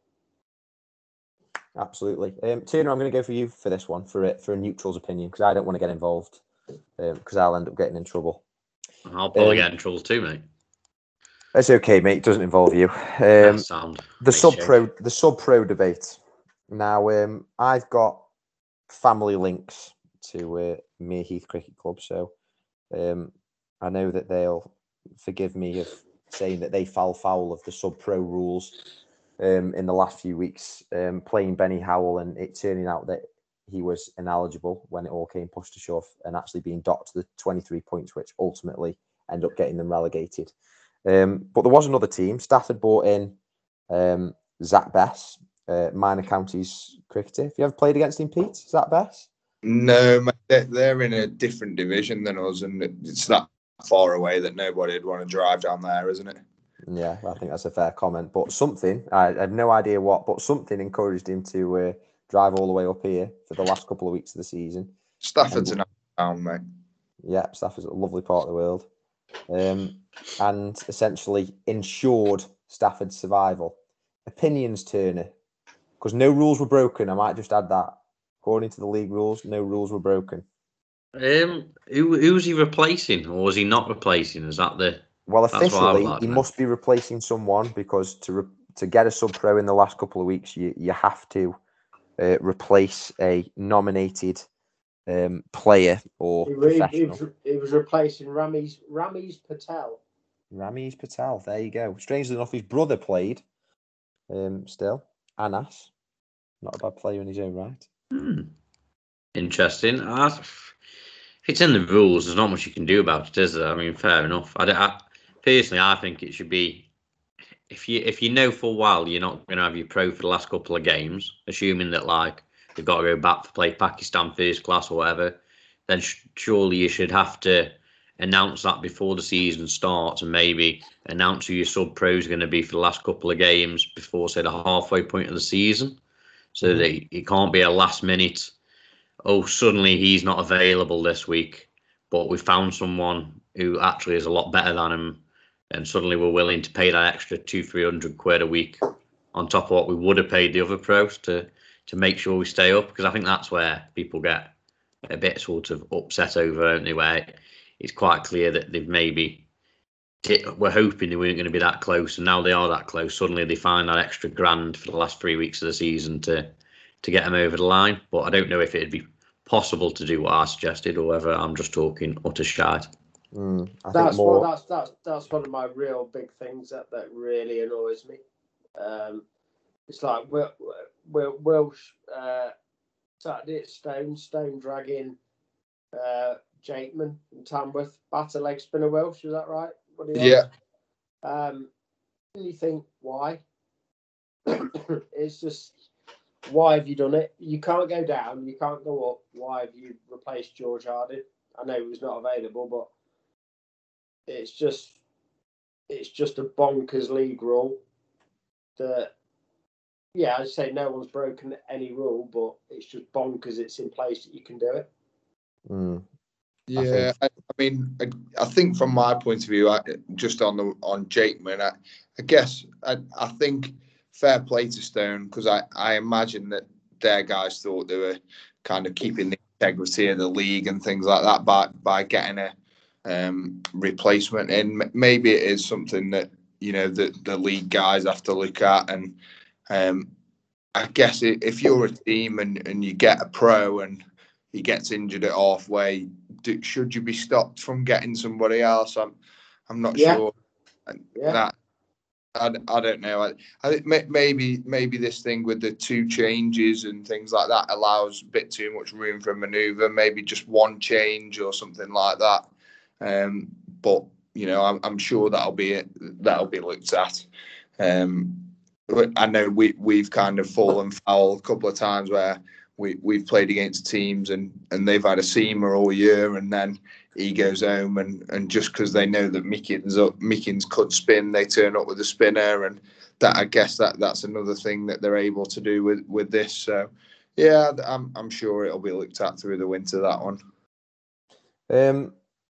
Absolutely. Um, Turner, I'm going to go for you for this one for it for a neutral's opinion because I don't want to get involved because um, I'll end up getting in trouble. I'll probably Um, get in trouble too, mate. It's okay, mate. It doesn't involve you. That Um, sound. the sub pro, the sub pro debate. Now, um, I've got family links to uh, Mere Heath Cricket Club, so um, I know that they'll forgive me of saying that they fell foul of the sub pro rules um, in the last few weeks, um, playing Benny Howell, and it turning out that he was ineligible when it all came push to shove, and actually being docked the twenty-three points, which ultimately end up getting them relegated. Um, but there was another team. Stafford brought in um, Zach Bess, uh, Minor Counties cricketer. Have you ever played against him, Pete? Zach Bess? No, mate, they're, they're in a different division than us, and it's that far away that nobody'd want to drive down there, isn't it? Yeah, I think that's a fair comment. But something, I, I have no idea what, but something encouraged him to uh, drive all the way up here for the last couple of weeks of the season. Stafford's And, an town, mate. Yeah, Stafford's a lovely part of the world. Um, and essentially ensured Stafford's survival. Opinions, Turner, because no rules were broken. I might just add that. According to the league rules, no rules were broken. Um, who who was he replacing, or was he not replacing? Is that the? Well, That's what I would officially, like he to know. must be replacing someone because to re- to get a sub pro in the last couple of weeks, you you have to uh, replace a nominated um, player or He, re- he, professional. was, he was replacing Ramesh Ramesh Patel. Ramesh Patel. There you go. Strangely enough, his brother played. Um, still, Anas, not a bad player in his own right. Hmm. Interesting. I, if it's in the rules, there's not much you can do about it, is there? I mean, fair enough. I, I personally, I think it should be if you if you know for a while you're not going to have your pro for the last couple of games, assuming that like they've got to go back to play Pakistan first class or whatever, then sh- surely you should have to announce that before the season starts and maybe announce who your sub pros are going to be for the last couple of games before, say, the halfway point of the season, so mm-hmm. that it can't be a last minute. Oh, suddenly he's not available this week, but we found someone who actually is a lot better than him. And suddenly we're willing to pay that extra two, three hundred quid a week on top of what we would have paid the other pros to to make sure we stay up. Because I think that's where people get a bit sort of upset over, don't they? Where it's quite clear that they've maybe t- we're hoping they weren't going to be that close, and now they are that close. Suddenly they find that extra grand for the last three weeks of the season to to get them over the line. But I don't know if it'd be possible to do what I suggested, or whether I'm just talking utter shite. Mm, I that's think more... what that's that's that's one of my real big things that, that really annoys me. Um, it's like Will Will Will uh, Saturday at Stone Stone dragging uh, Jakeman and Tamworth batter leg spinner Welsh. Is that right? What do you yeah. Um, and you think why? It's just why have you done it? You can't go down. You can't go up. Why have you replaced George Harding? I know he was not available, but it's just it's just a bonkers league rule that, yeah, I say no one's broken any rule, but it's just bonkers it's in place that you can do it. Mm. Yeah, I, think... I, I mean, I, I think from my point of view, I, just on the on Jakeman, I, I guess I, I think fair play to Stone, because I, I imagine that their guys thought they were kind of keeping the integrity of the league and things like that by by getting a um, replacement in. Maybe it is something that, you know, the, the league guys have to look at. And um, I guess if you're a team and, and you get a pro and he gets injured at halfway, do, should you be stopped from getting somebody else? I'm I'm not yeah. sure. Yeah. That I, I don't know. I, I think maybe maybe this thing with the two changes and things like that allows a bit too much room for manoeuvre. Maybe just one change or something like that. Um, but you know, I'm, I'm sure that'll be it. That'll be looked at. Um, I know we we've kind of fallen foul a couple of times where we we've played against teams and, and they've had a seamer all year, and then he goes home and, and just because they know that Mickens up Mickens could spin, they turn up with a spinner, and that I guess that that's another thing that they're able to do with, with this. So yeah, I'm I'm sure it'll be looked at through the winter, that one. Um.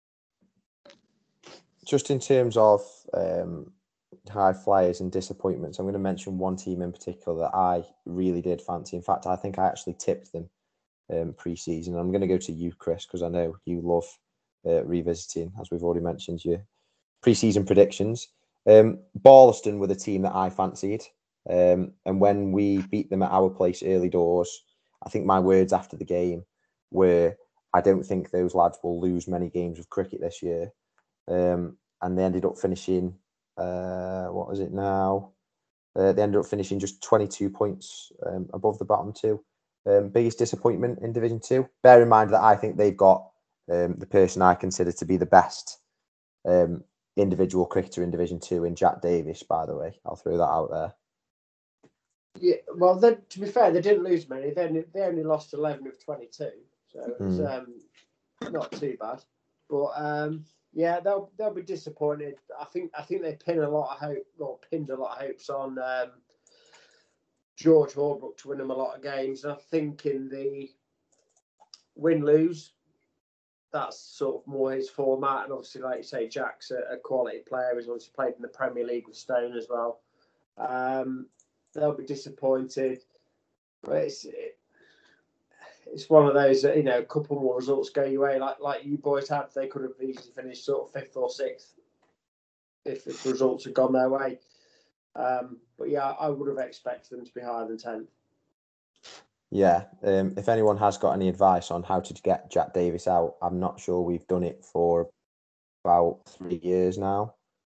Just in terms of um, high flyers and disappointments, I'm going to mention one team in particular that I really did fancy. In fact, I think I actually tipped them um, pre-season. I'm going to go to you, Chris, because I know you love uh, revisiting, as we've already mentioned, your pre-season predictions. Um, Barlaston were the team that I fancied. Um, and when we beat them at our place early doors, I think my words after the game were, I don't think those lads will lose many games of cricket this year. Um, and they ended up finishing, uh, what was it now? Uh, they ended up finishing just twenty-two points um, above the bottom two. Um, biggest disappointment in Division Two. Bear in mind that I think they've got um, the person I consider to be the best um, individual cricketer in Division Two in Jack Davis, by the way. I'll throw that out there. Yeah, well, they, to be fair, they didn't lose many. They only, they only lost eleven of twenty-two, so it was mm. um, not too bad. But um, yeah, they'll they'll be disappointed. I think I think they pin a lot of hope, or pinned a lot of hopes on um, George Holbrook to win them a lot of games. And I think in the win-lose, that's sort of more his format. And obviously, like you say, Jack's a, a quality player. He's obviously played in the Premier League with Stone as well. Um, they'll be disappointed. But it's it, it's one of those that, you know, a couple more results go your way. Like like you boys had, they could have easily finished sort of fifth or sixth if, if the results had gone their way. Um, but yeah, I would have expected them to be higher than tenth. Yeah, um, if anyone has got any advice on how to get Jack Davis out, I'm not sure we've done it for about three years now.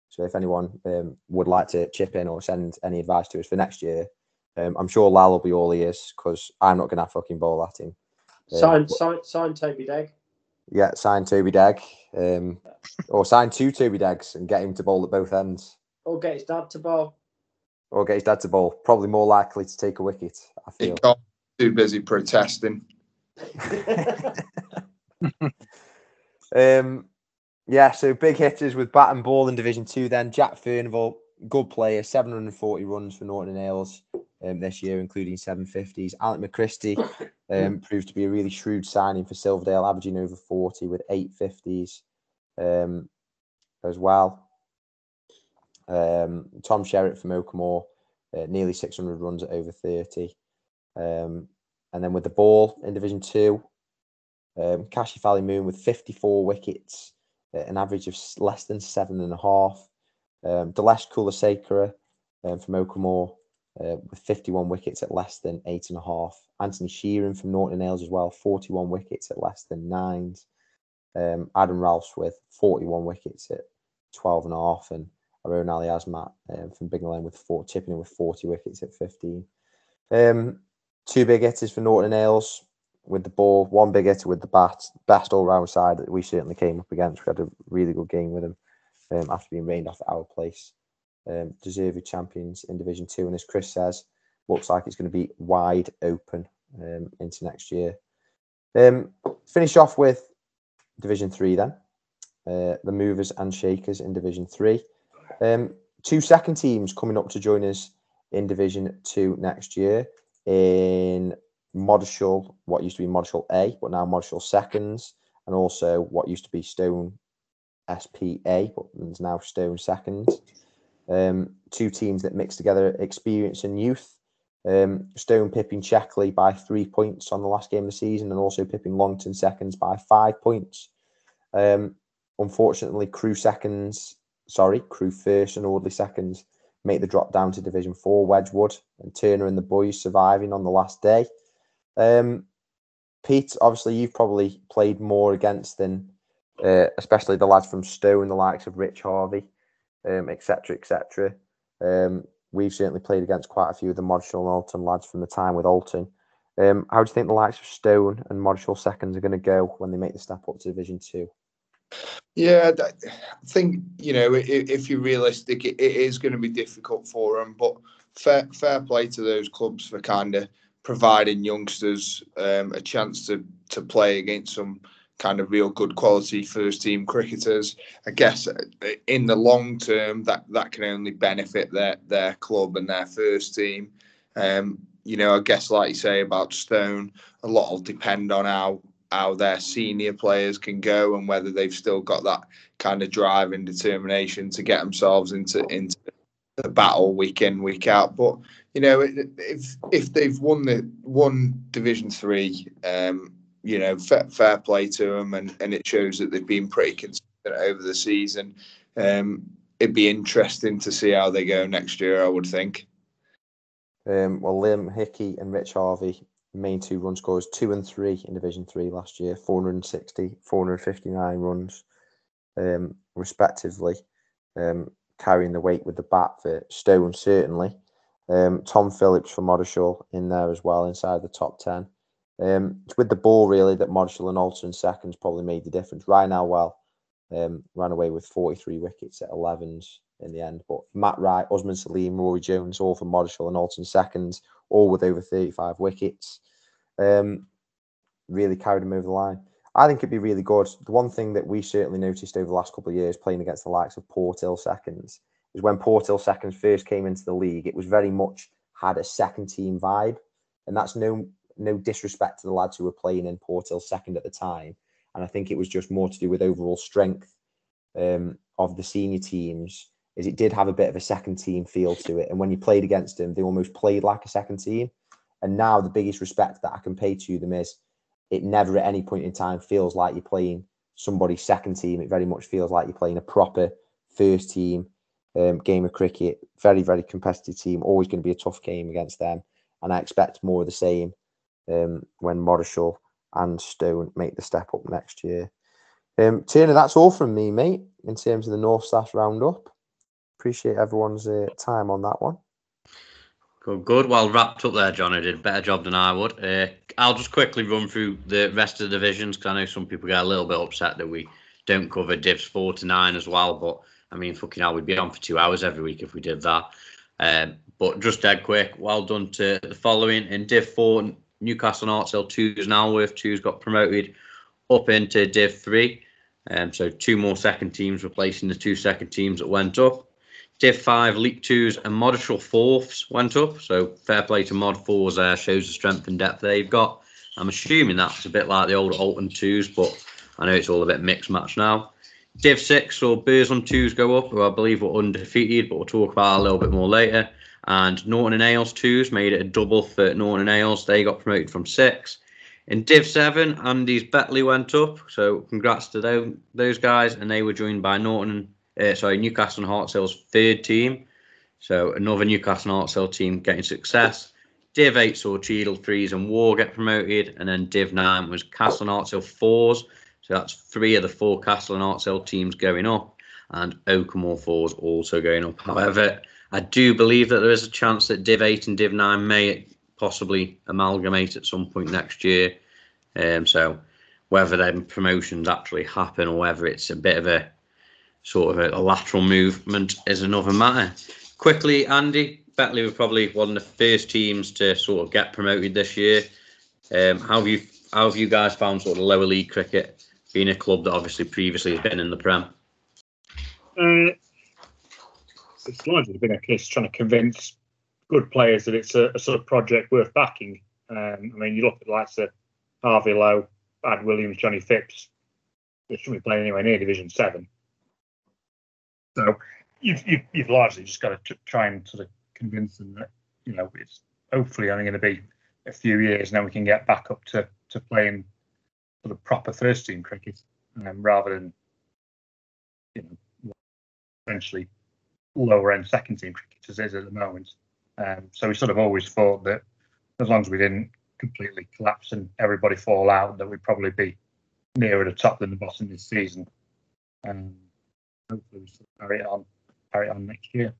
So if anyone um, would like to chip in or send any advice to us for next year, um, I'm sure Lal will be all ears because I'm not going to fucking bowl at him. Um, Sign, but- sign, sign Toby Degg. Yeah, sign Toby Degg, um, or sign two Toby Deggs and get him to bowl at both ends, Or get his dad to bowl. or get his dad to bowl. Probably more likely to take a wicket, I He feel. got too busy protesting. um, yeah, so big hitters with bat and ball in Division Two. Then Jack Furnival, good player, seven hundred forty runs for Norton and Ailes um, this year, including seven fifties. Alec McChristie um, proved to be a really shrewd signing for Silverdale, averaging over forty with eight fifties um, as well. Um, Tom Sherritt from Oakmore, uh, nearly six hundred runs at over thirty. Um, and then with the ball in Division Two, um, Kashi Valley Moon with fifty-four wickets, uh, an average of less than seven and a half. Um, Delesh Kulasekara um, from Oakmore uh, with fifty-one wickets at less than eight and a half. Anthony Sheeran from Norton and Ailes as well, forty-one wickets at less than nines. Um, Adam Ralphs with forty-one wickets at twelve and a half, and Aaron Ali Asmat um, from Bignor Lane with four, chipping in with forty wickets at fifteen. Um, two big hitters for Norton and Ailes with the ball, one big hitter with the bat. Best all-round side that we certainly came up against. We had a really good game with them um, after being rained off at our place. Um, deserved champions in Division Two, and as Chris says, looks like it's going to be wide open um, into next year. Um, finish off with Division Three then. Uh, the Movers and Shakers in Division Three. Um, two second teams coming up to join us in Division Two next year in Moddershall, what used to be Moddershall A, but now Moddershall Seconds, and also what used to be Stone S P A, but is now Stone Seconds. Um, two teams that mix together experience and youth. Um, Stone pipping Checkley by three points on the last game of the season, and also pipping Longton Seconds by five points. Um, unfortunately, Crew Seconds, sorry, Crew First and Audley Seconds make the drop down to Division Four. Wedgwood and Turner and the boys surviving on the last day. Um, Pete, obviously, you've probably played more against than, uh, especially the lads from Stone, the likes of Rich Harvey, um, et cetera, et cetera. Um, we've certainly played against quite a few of the Moddershall and Alton lads from the time with Alton. Um, how do you think the likes of Stone and Moddershall Seconds are going to go when they make the step up to Division Two? Yeah, I think, you know, if you're realistic, it is going to be difficult for them. But fair, fair play to those clubs for kind of providing youngsters um, a chance to to play against some kind of real good quality first team cricketers. I guess in the long term, that that can only benefit their their club and their first team. Um, you know, I guess like you say about Stone, a lot will depend on how. how their senior players can go and whether they've still got that kind of drive and determination to get themselves into into the battle week in, week out. But you know, if if they've won the won Division Three, um, you know, fair, fair play to them, and, and it shows that they've been pretty consistent over the season. Um, it'd be interesting to see how they go next year, I would think. Um, well, Liam Hickey and Rich Harvey, main two run scorers, two and three in Division Three last year, four hundred sixty, four hundred fifty-nine runs, um, respectively, um, carrying the weight with the bat for Stone, certainly. Um, Tom Phillips from Moddershall in there as well, inside the top ten. Um, it's with the ball, really, that Moddershall and Alton Seconds probably made the difference. Ryan Elwell um, ran away with forty-three wickets at elevens in the end, but Matt Wright, Usman Salim, Rory Jones, all from Moddershall and Alton Seconds, all with over thirty-five wickets. Um, really carried him over the line. I think it'd be really good. The one thing that we certainly noticed over the last couple of years playing against the likes of Port Hill Seconds is when Port Hill Seconds first came into the league, it was very much had a second team vibe. And that's no no disrespect to the lads who were playing in Port Hill Second at the time. And I think it was just more to do with overall strength um, of the senior teams, is it did have a bit of a second team feel to it. And when you played against them, they almost played like a second team. And now the biggest respect that I can pay to them is it never at any point in time feels like you're playing somebody's second team. It very much feels like you're playing a proper first team um, game of cricket. Very, very competitive team. Always going to be a tough game against them. And I expect more of the same um, when Moddershall and Stone make the step up next year. Um, Turner, that's all from me, mate, in terms of the North Staff roundup. appreciate everyone's uh, time on that one. Good, good. Well wrapped up there, John. I did a better job than I would. Uh, I'll just quickly run through the rest of the divisions because I know some people get a little bit upset that we don't cover Divs four to nine as well. But I mean, fucking hell, we'd be on for two hours every week if we did that. Um, but just dead quick, well done to the following. In Div four, Newcastle and Artsdale twos and Alworth twos got promoted up into Div three. Um, so two more second teams replacing the two second teams that went up. Div five, League twos and Modishall fourths went up. So fair play to Mod fours there, shows the strength and depth they've got. I'm assuming that's a bit like the old Alton twos, but I know it's all a bit mixed match now. Div six saw Burslem twos go up, who I believe were undefeated, but we'll talk about it a little bit more later. And Norton and Ailes twos made it a double for Norton and Ailes. They got promoted from six. In Div seven, Andy's Betley went up, so congrats to those, those guys, and they were joined by Norton, uh, sorry, Newcastle and Hartsdale's third team. So another Newcastle and Hartsdale team getting success. Div eight saw Cheadle threes and War get promoted, and then Div nine was Castle and Hartsdale fours. So that's three of the four Castle and Hartsdale teams going up, and Oakham fours also going up. However, I do believe that there is a chance that Div eight and Div nine may possibly amalgamate at some point next year. Um, so whether them promotions actually happen or whether it's a bit of a sort of a, a lateral movement is another matter. Quickly, Andy, Betley were probably one of the first teams to sort of get promoted this year. Um, how have you how have you guys found sort of lower league cricket, being a club that obviously previously has been in the Prem? Uh, it's largely been a case of trying to convince good players that it's a, a sort of project worth backing. Um, I mean, you look at the likes of Harvey Lowe, Ad Williams, Johnny Phipps, they shouldn't be playing anywhere near Division seven. So you've, you've, you've largely just got to try and sort of convince them that, you know, it's hopefully only going to be a few years and then we can get back up to, to playing sort of proper first team cricket, um, rather than, you know, essentially lower end second team cricket as is at the moment. Um, so we sort of always thought that as long as we didn't completely collapse and everybody fall out, that we'd probably be nearer the top than the bottom this season. And um, hopefully we sort of carry it on, carry it on next year.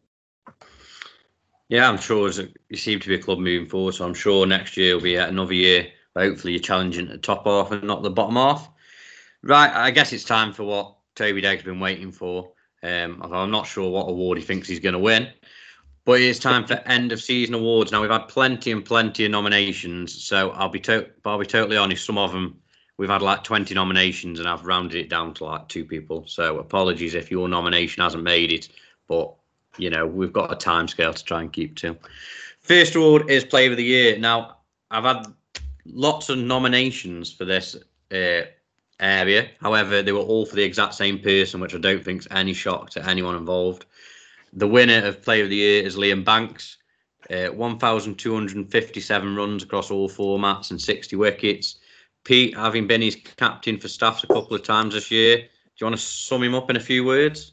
Yeah, I'm sure as a, you seem to be a club moving forward, so I'm sure next year will be another year where hopefully you're challenging the top half and not the bottom half. Right, I guess it's time for what Toby Degg's been waiting for. Um, I'm not sure what award he thinks he's going to win. But it's time for end of season awards. Now we've had plenty and plenty of nominations, so I'll be to- I'll be totally honest. Some of them we've had like twenty nominations, and I've rounded it down to like two people. So apologies if your nomination hasn't made it, but you know we've got a time scale to try and keep to. First award is Player of the Year. Now I've had lots of nominations for this uh, area. However, they were all for the exact same person, which I don't think is any shock to anyone involved. The winner of Player of the Year is Liam Banks. Uh, one thousand two hundred fifty-seven runs across all formats and sixty wickets. Pete, having been his captain for Staffs a couple of times this year, do you want to sum him up in a few words?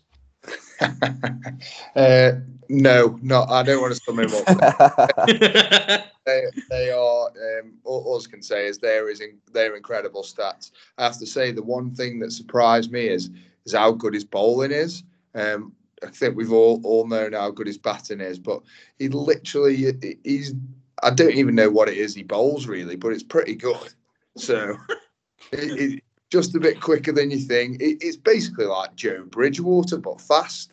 uh, no, no, I don't want to sum him up. they, they are, um, all, all I can say is there is in, they're incredible stats. I have to say the one thing that surprised me is is how good his bowling is. Um, I think we've all, all known how good his batting is, but he literally, he's, I don't even know what it is he bowls really, but it's pretty good. So it, it, just a bit quicker than you think. It, it's basically like Joe Bridgewater, but fast.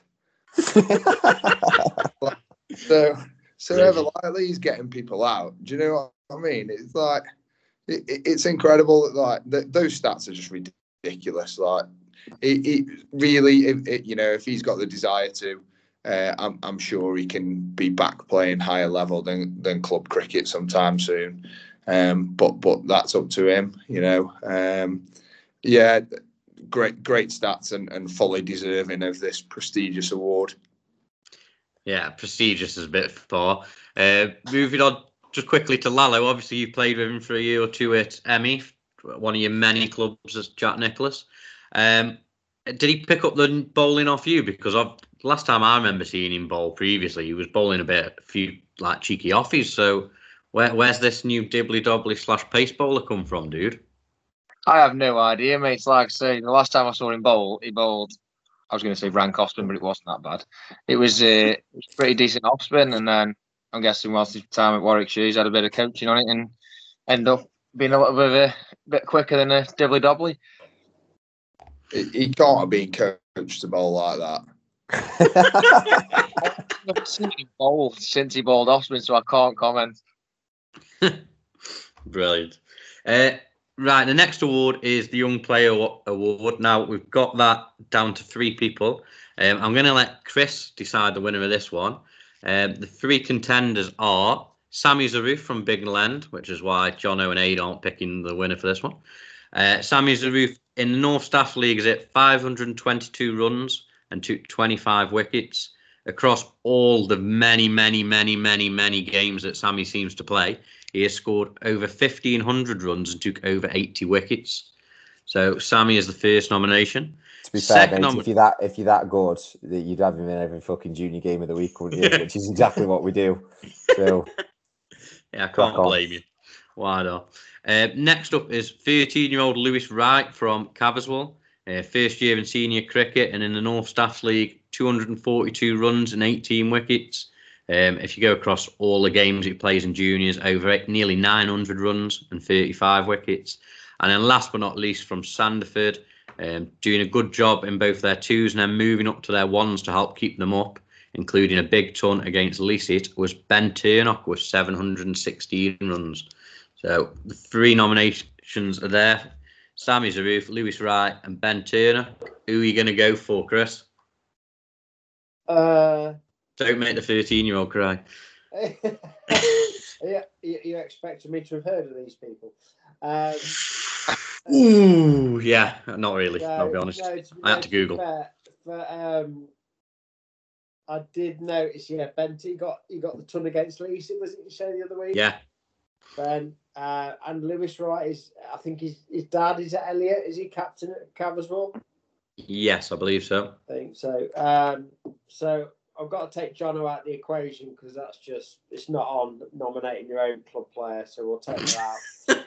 so, so ever likely he's getting people out. Do you know what I mean? It's like, it, it's incredible that like the, those stats are just ridiculous. Like, It, it really, it, it, you know, if he's got the desire to, uh, I'm, I'm sure he can be back playing higher level than, than club cricket sometime soon. Um, but but that's up to him, you know. Um, yeah, great great stats and, and fully deserving of this prestigious award. Yeah, prestigious is a bit far. Uh, moving on just quickly to Lalo. Obviously, you played with him for a year or two at M E, one of your many clubs as Jack Nicklaus. Um, did he pick up the bowling off you? Because I've, last time I remember seeing him bowl previously, he was bowling a bit, a few like cheeky offies. So where, where's this new dibbly dobbly slash pace bowler come from, dude? I have no idea, mate. Like I say, the last time I saw him bowl, he bowled I was going to say rank off spin, but it wasn't that bad. It was, uh, it was pretty decent off spin, and then I'm guessing whilst his time at Warwickshire, he's had a bit of coaching on it and end up being a little bit of a bit quicker than a dibbly dobbly. He, he can't have been coached to bowl like that. I've never seen him bowl since he bowled off spin, so I can't comment. Brilliant. Uh, right, the next award is the Young Player Award. Now, we've got that down to three people. Um, I'm going to let Chris decide the winner of this one. Um, the three contenders are Sammy Zaroof from Bigland, which is why Jono and Aid aren't picking the winner for this one. Uh, Sammy Zaroof in the North Staff League is at five hundred twenty-two runs and took twenty-five wickets. Across all the many, many, many, many, many games that Sammy seems to play, he has scored over fifteen hundred runs and took over eighty wickets. So Sammy is the first nomination. To be fair, Second mate, nom- if you're that if you're that good, that you'd have him in every fucking junior game of the week, wouldn't you? Which is exactly what we do. So yeah, I crack can't on. blame you. Why not? Uh, next up is thirteen-year-old Lewis Wright from Caverswell. Uh, first year in senior cricket and in the North Staffs League, two hundred forty-two runs and eighteen wickets. Um, if you go across all the games he plays in juniors, over eight, nearly nine hundred runs and thirty-five wickets. And then last but not least from Sanderford, um, doing a good job in both their twos and then moving up to their ones to help keep them up, including a big ton against Leasit, was Ben Turnock with seven hundred sixteen runs. So the three nominations are there. Sammy Zaroof, Lewis Wright and Ben Turner. Who are you going to go for, Chris? Uh, Don't make the thirteen-year-old cry. yeah, you, you expected me to have heard of these people. Um, Ooh, yeah, not really, no, I'll be honest. no, to- I had no, to be Google. fair, but um, I did notice, yeah, Ben, he got he got the ton against Leeds, was it you say the other week? Yeah, Ben, uh, and Lewis Wright is, I think his, his dad is at Elliot. Is he captain at Caverswell? yes, I believe so. I think so. Um, so I've got to take Jono out of the equation because that's just, it's not on nominating your own club player. So we'll take her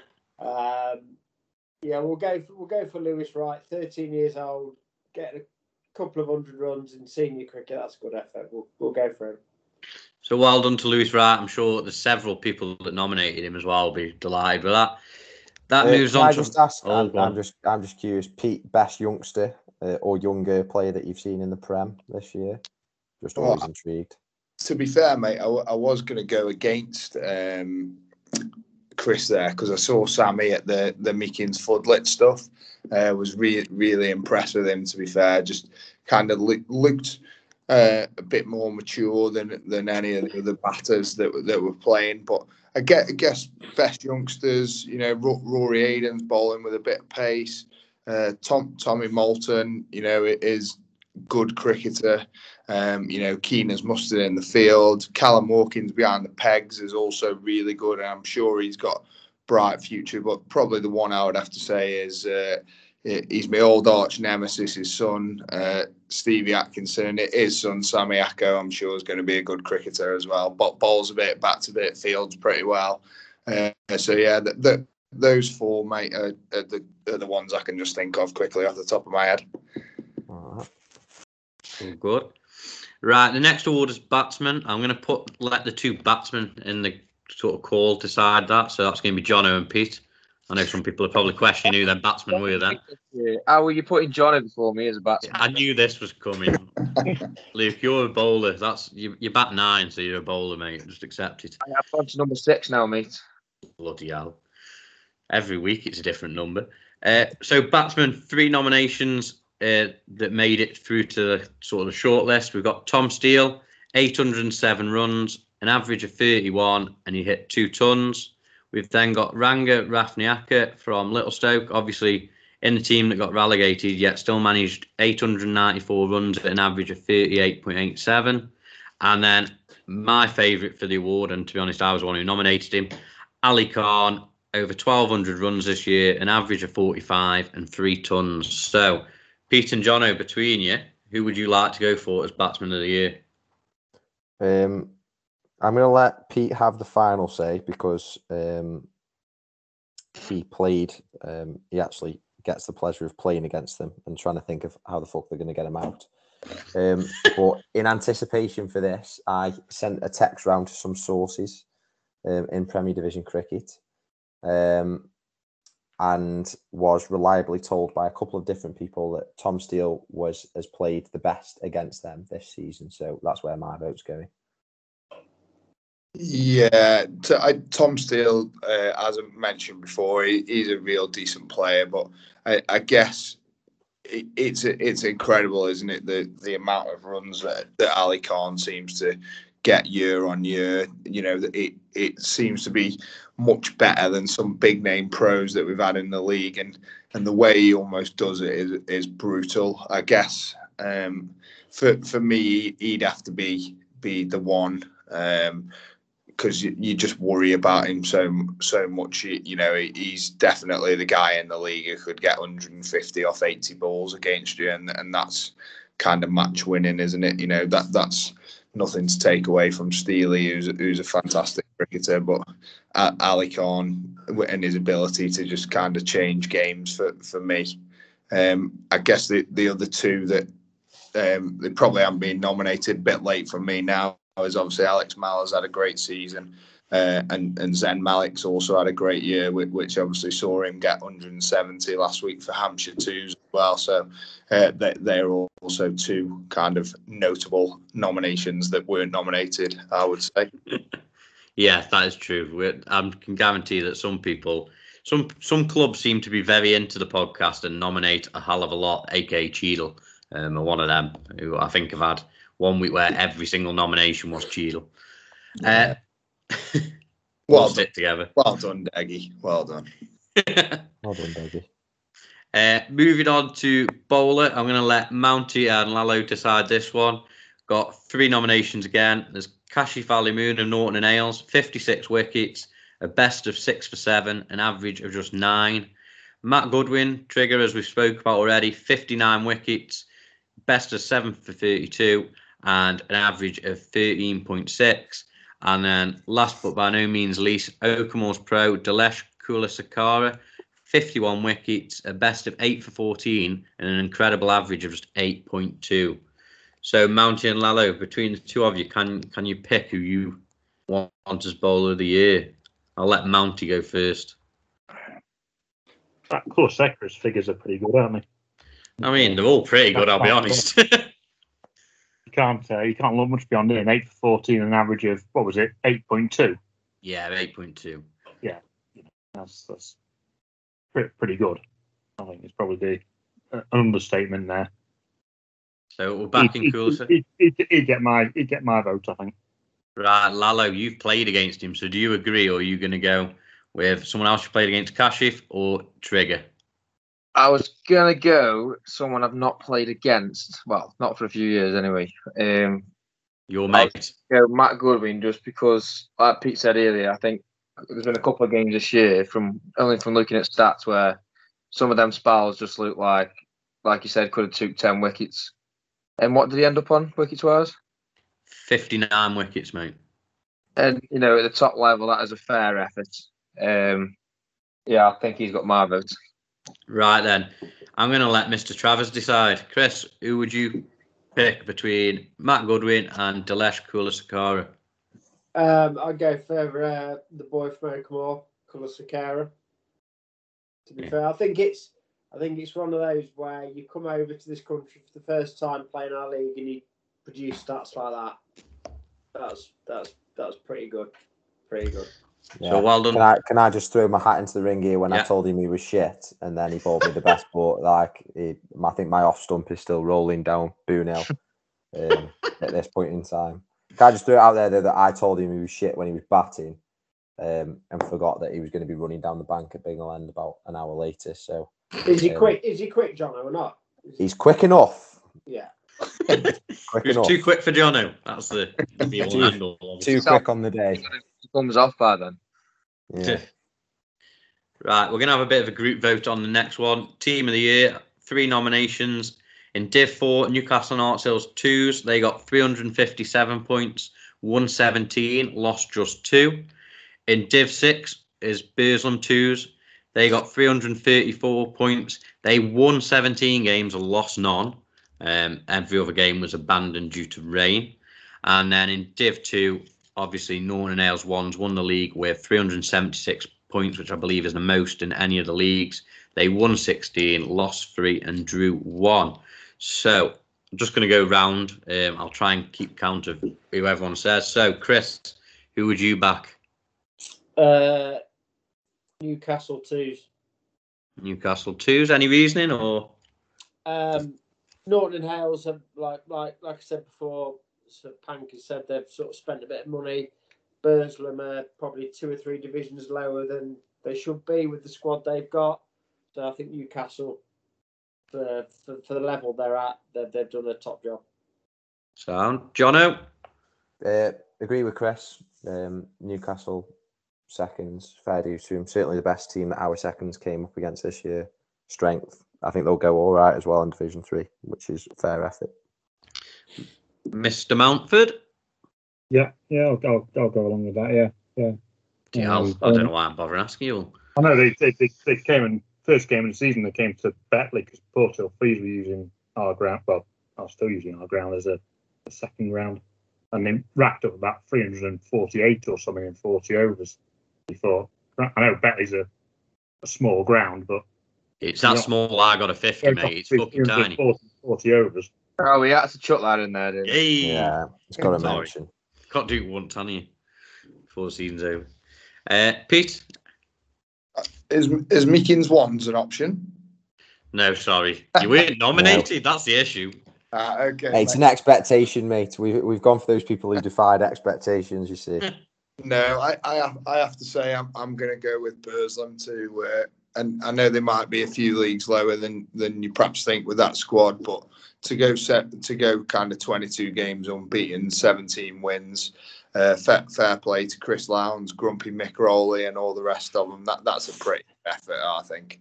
out. um, yeah, we'll go for, we'll go for Lewis Wright, thirteen years old, getting a couple of hundred runs in senior cricket. That's a good effort. We'll we'll go for him. So well done to Lewis Wright. I'm sure there's several people that nominated him as well. Will be delighted with that. That Uh, moves can on I to. just ask? Oh, I'm, go on. I'm just I'm just curious. Pete, best youngster uh, or younger player that you've seen in the Prem this year? Just always Oh, intrigued. To be fair, mate, I, w- I was going to go against um, Chris there because I saw Sammy at the the Meekins Floodlit stuff. Uh, was really really impressed with him. To be fair, just kind of look, looked uh, a bit more mature than than any of the other batters that were- that were playing. But I get I guess best youngsters, you know, R- Rory Aiden's bowling with a bit of pace. Uh, Tom Tommy Moulton, you know, is good cricketer. Um, you know, keen as mustard in the field. Callum Hawkins behind the pegs is also really good, and I'm sure he's got bright future. But probably the one I would have to say is uh, he's my old arch nemesis, his son uh, Stevie Atkinson. His son Sammy Acko, I'm sure, is going to be a good cricketer as well. But bowls a bit, bats a bit, fields pretty well. Uh, so yeah, the, the, those four, mate, are, are, the, are the ones I can just think of quickly off the top of my head. All right. Oh, good. Right, the next award is batsman. I'm going to put let the two batsmen in the sort of call decide that. So that's going to be Jono and Pete. I know some people are probably questioning who their batsmen were then. How were you putting Johnny before me as a batsman? I knew this was coming. Luke, you're a bowler. That's you. You bat nine, so you're a bowler, mate. Just accept it. I have gone to number six now, mate. Bloody hell! Every week it's a different number. Uh, so batsman, three nominations uh, that made it through to the sort of the short list. We've got Tom Steele, eight hundred seven runs, an average of thirty-one, and he hit two tons. We've then got Ranga Rafniaka from Littlestoke, obviously in the team that got relegated, yet still managed eight hundred ninety-four runs at an average of thirty-eight point eight seven. And then my favourite for the award, and to be honest, I was the one who nominated him, Ali Khan, over twelve hundred runs this year, an average of forty-five and three tons. So, Pete and Jono, between you, who would you like to go for as batsman of the year? Um, I'm going to let Pete have the final say because um, he played. Um, he actually gets the pleasure of playing against them and trying to think of how the fuck they're going to get him out. Um, but in anticipation for this, I sent a text round to some sources um, in Premier Division cricket, um, and was reliably told by a couple of different people that Tom Steele was has played the best against them this season. So that's where my vote's going. Yeah, t- I, Tom Steele, uh, as I mentioned before, he, he's a real decent player, but I, I guess it, it's it's incredible, isn't it? The the amount of runs that, that Ali Khan seems to get year on year. You know, it it seems to be much better than some big name pros that we've had in the league, and and the way he almost does it is is brutal. I guess um, for for me, he'd have to be be the one. Um, because you, you just worry about him so so much. You, you know, he's definitely the guy in the league who could get one hundred fifty off eighty balls against you, and and that's kind of match winning, isn't it? You know, that that's nothing to take away from Steely, who's who's a fantastic cricketer, but Ali Khan and his ability to just kind of change games for for me. Um, I guess the the other two that um, they probably haven't been nominated, a bit late for me now. Is obviously Alex Maller's had a great season, uh, and and Zen Malik's also had a great year, which, which obviously saw him get one hundred seventy last week for Hampshire twos as well. So uh, they they're also two kind of notable nominations that weren't nominated, I would say. Yeah, that is true. We're, I can guarantee that some people, some some clubs seem to be very into the podcast and nominate a hell of a lot. A K A Cheadle, um, are one of them who I think have had one week where every single nomination was Cheadle. Uh, Well we'll done. sit together. Well done, Deggy. Well done. Well done, baby. Uh, moving on to bowler, I'm going to let Mounty and Lalo decide this one. Got three nominations again. There's Kashif Ali Moon of Norton and Ailes, fifty-six wickets, a best of six for seven, an average of just nine. Matt Goodwin, trigger as we spoke about already, fifty-nine wickets, best of seven for thirty-two, and an average of thirteen point six. And then last but by no means least, Okamores pro Dilesh Kulasakara, fifty-one wickets, a best of eight for fourteen, and an incredible average of just eight point two. So Mounty and Lalo, between the two of you, can can you pick who you want as bowler of the year? I'll let Mounty go first. That Kulaseka's figures are pretty good, aren't they? I mean, they're all pretty good, I'll be honest. You can't uh, you can't look much beyond it. An eight for fourteen, an average of what was it, eight point two? Yeah, eight point two. Yeah, you know, that's that's pretty, pretty good. I think it's probably the, uh, an understatement there. So we're back in cool. He'd, he'd, he'd get my he'd get my vote, I think. Right, Lalo, you've played against him, so do you agree, or are you going to go with someone else you played against, Kashif or Trigger? I was gonna go someone I've not played against. Well, not for a few years anyway. Um, Your mate. go Matt Goodwin, just because, like Pete said earlier, I think there's been a couple of games this year from only from looking at stats where some of them spells just look like, like you said, could have took ten wickets. And what did he end up on wickets wise? fifty-nine wickets, mate. And you know, at the top level, that is a fair effort. Um, yeah, I think he's got my vote. Right then, I'm going to let Mister Travers decide. Chris, who would you pick between Matt Goodwin and Dilesh Kulasakara? Um, I'd go for uh, the boy from Okamore, Kulasakara. To be Yeah. fair, I think it's I think it's one of those where you come over to this country for the first time playing our league and you produce stats like that. That's that's that's pretty good, pretty good. Yeah. So well done. Can I can I just throw my hat into the ring here when Yeah. I told him he was shit, and then he bought me the best, but like he, I think my off stump is still rolling down Boone Hill um, at this point in time. Can I just throw it out there though, that I told him he was shit when he was batting, um, and forgot that he was going to be running down the bank at Bingle End about an hour later. So Is he Um, quick? Is he quick, John, or not? Is he- he's quick enough. yeah. Quick Who's enough. too quick for Jono? That's the the Too- old angle. obviously. Too quick on the day. He comes off by then. Yeah. Right, we're going to have a bit of a group vote on the next one. Team of the year, three nominations. In Div four, Newcastle and Arts Hills twos. They got three hundred fifty-seven points, one seventeen, lost just two. In Div six is Burslem twos. They got three hundred thirty-four points. They won seventeen games and lost none. Um, every other game was abandoned due to rain. And then in Div two, obviously Norton Ales Wands won the league with three hundred seventy-six points, which I believe is the most in any of the leagues. They won sixteen, lost three, and drew one. So I'm just going to go round. Um, I'll try and keep count of who everyone says. So, Chris, who would you back? Uh, Newcastle twos. Newcastle twos. Any reasoning or? Um, Norton and Hales have, like like like I said before, so Pank has said they've sort of spent a bit of money. Burslem are probably two or three divisions lower than they should be with the squad they've got. So I think Newcastle, for for, for the level they're at, they've, they've done a top job. Sound. Jono? Uh, agree with Chris. Um, Newcastle seconds, fair dues to him. Certainly the best team that our seconds came up against this year. Strength. I think they'll go all right as well in Division Three, which is fair effort. Mister Mountford? Yeah, yeah, I'll, I'll, I'll go along with that. Yeah, yeah. Yeah, Um, I don't know why I'm bothering asking you. I know they they, they, they came in first game of the season. They came to Betley because Porto Freeze were using our ground. Well, are still using our ground as a, a second ground, and they racked up about three hundred forty-eight or something in forty overs. Before I know Betley's a, a small ground, but It's that Yeah. small. I got a fifty, mate. It's fucking tiny. forty, forty overs. Oh, we had to chuck that in there, didn't we? Hey, Yeah, it's got to Sorry. mention. Can't do it once, can you? Before the season's over. Uh, Pete? Is is Meekins Wands an option? No, sorry. You weren't nominated. That's the issue. Ah, okay. Hey, it's mate. an expectation, mate. We've we've gone for those people who defied expectations. You see, No, I, I have I have to say I'm I'm going to go with Burslem to, uh, and I know they might be a few leagues lower than than you perhaps think with that squad, but to go set to go kind of twenty-two games unbeaten, seventeen wins, uh, fair, fair play to Chris Lowndes, Grumpy Mick Rowley, and all the rest of them. That that's a pretty effort, I think.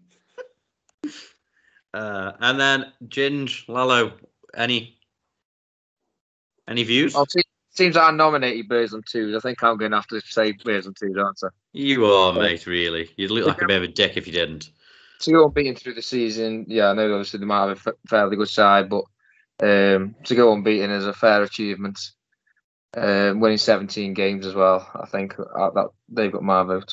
Uh, and then Ginge, Lalo, any any views? Well, te- seems I nominated Burslem twos. I think I'm going to have to say Burslem twos, aren't I? You are, mate, really. You'd look like a bit of a dick if you didn't. To go unbeaten through the season, yeah, I know obviously they might have a f- fairly good side, but um, to go unbeaten is a fair achievement. Um, winning seventeen games as well, I think uh, that they've got my vote.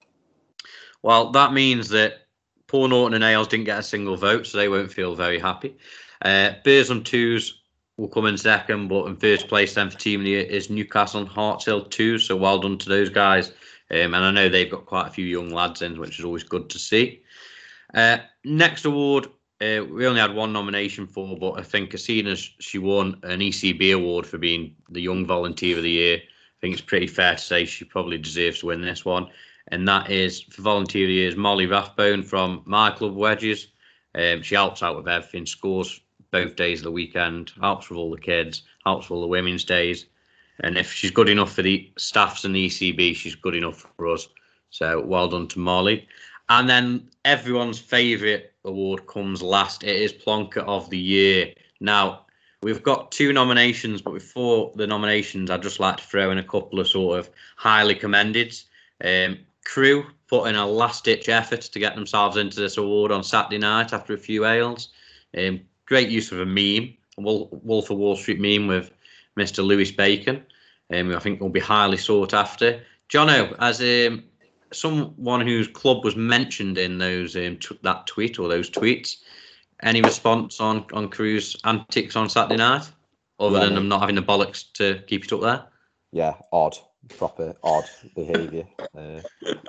Well, that means that poor Norton and Ailes didn't get a single vote, so they won't feel very happy. Uh, Burslem twos will come in second, but in first place then for Team of the Year is Newcastle and Hartshill twos, so well done to those guys. Um, and I know they've got quite a few young lads in, which is always good to see. Uh, next award, uh, we only had one nomination for, but I think Casina, she won an E C B award for being the Young Volunteer of the Year. I think it's pretty fair to say she probably deserves to win this one. And that is, for Volunteer of the Year, is Molly Rathbone from my club Wedges. Um, she helps out with everything, scores both days of the weekend, helps with all the kids, helps with all the women's days. And if she's good enough for the staffs and the E C B, she's good enough for us. So well done to Molly. And then everyone's favourite award comes last. It is Plonker of the Year. Now, we've got two nominations, but before the nominations, I'd just like to throw in a couple of sort of highly commended. Um, Crew put in a last-ditch effort to get themselves into this award on Saturday night after a few ales. Um, great use of a meme, a Wolf of Wall Street meme with Mister Lewis Bacon. Um, I think will be highly sought after. Jono, as um, someone whose club was mentioned in those um, t- that tweet or those tweets, any response on on Crew's antics on Saturday night, other Yeah, than mate. them not having the bollocks to keep it up there? yeah, odd, proper odd behaviour. Uh,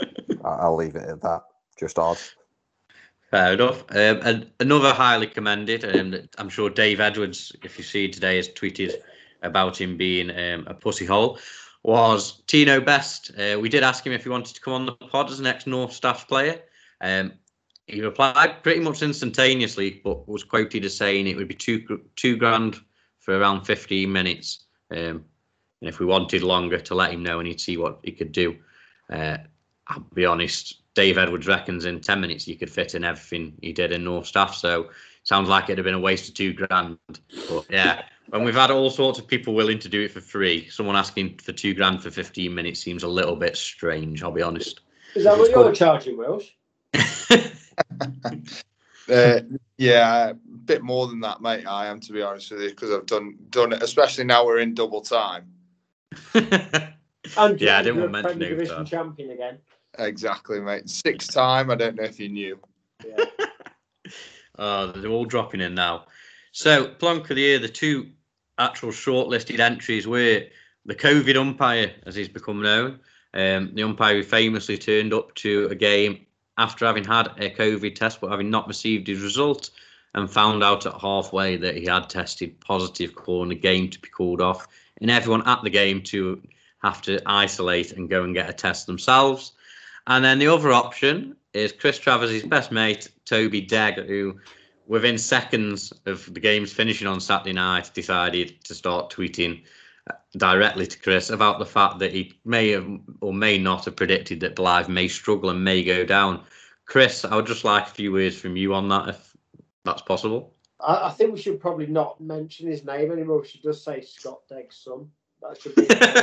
I- I'll leave it at that. Just odd. Fair enough. Um, and another highly commended, um, that I'm sure Dave Edwards, if you see today, has tweeted about him being um, a pussy hole, was Tino Best. Uh, we did ask him if he wanted to come on the pod as an ex-North staff player. Um, he replied pretty much instantaneously, but was quoted as saying it would be two two grand for around fifteen minutes. Um, and if we wanted longer, to let him know and he'd see what he could do. Uh, I'll be honest, Dave Edwards reckons in ten minutes you could fit in everything he did in North staff. So sounds like it'd have been a waste of two grand. But yeah, when we've had all sorts of people willing to do it for free, someone asking for two grand for fifteen minutes seems a little bit strange, I'll be honest. Is that what you're charging, Welsh? Uh, yeah, a bit more than that, mate. I am, to be honest with you, because I've done done it. Especially now we're in double time. And Yeah, I you're didn't a want to mention Premier Division overtime. champion again. Exactly, mate. Sixth time. I don't know if you knew. Yeah. Oh, they're all dropping in now. So, Plonk of the Year, the two actual shortlisted entries were the COVID umpire, as he's become known. Um, the umpire who famously turned up to a game after having had a COVID test but having not received his result and found out at halfway that he had tested positive, calling the game to be called off and everyone at the game to have to isolate and go and get a test themselves. And then the other option is Chris Travers' best mate, Toby Degg, who within seconds of the game's finishing on Saturday night decided to start tweeting directly to Chris about the fact that he may have or may not have predicted that Blythe may struggle and may go down. Chris, I would just like a few words from you on that, if that's possible. I, I think we should probably not mention his name anymore. We should just say Scott Degg's son. That should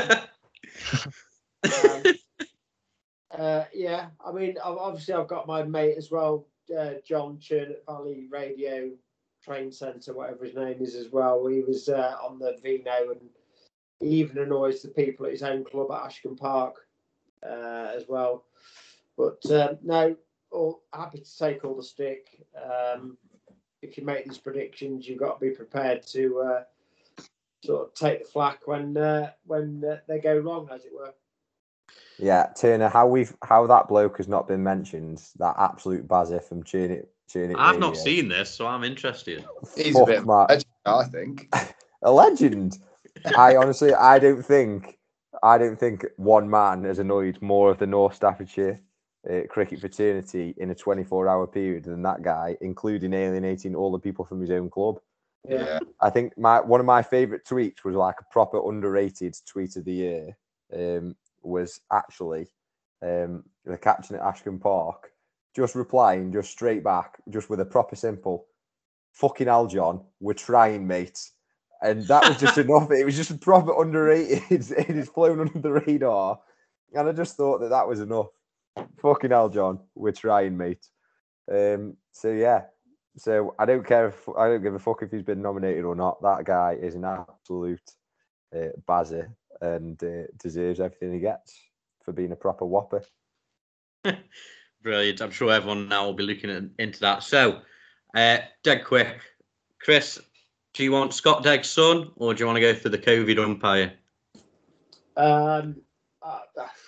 be. um, uh, yeah, I mean, obviously, I've got my mate as well, uh, John Churnett Valley Radio Train Centre, whatever his name is, as well. He was uh, on the Vino, and he even annoys the people at his own club at Ashcombe Park uh, as well. But um, no, all, happy to take all the stick. Um, if you make these predictions, you've got to be prepared to uh, sort of take the flak when uh, when uh, they go wrong, as it were. Yeah, Turner, how we've how that bloke has not been mentioned, that absolute bazzer from Churnett. Churnett I've Radio. not seen this, so I'm interested. He's Fuck a bit of my- a legend, I think. A legend. I honestly, I don't think, I don't think one man has annoyed more of the North Staffordshire uh, cricket fraternity in a twenty-four hour period than that guy, including alienating all the people from his own club. Yeah. I think my one of my favourite tweets was like a proper underrated tweet of the year. Um, was actually um, the captain at Ashcombe Park just replying just straight back, just with a proper simple, "Fucking hell, John, we're trying, mate." And that was just enough. It was just proper underrated. It is flown under the radar. And I just thought that that was enough. Fucking hell, John, we're trying, mate. Um, so, yeah. So I don't care if I don't give a fuck if he's been nominated or not. That guy is an absolute uh, bazzer and uh, deserves everything he gets for being a proper whopper. Brilliant. I'm sure everyone now will be looking at, into that. So, uh, dead quick. Chris, do you want Scott Degg's son or do you want to go for the COVID umpire? Um, uh,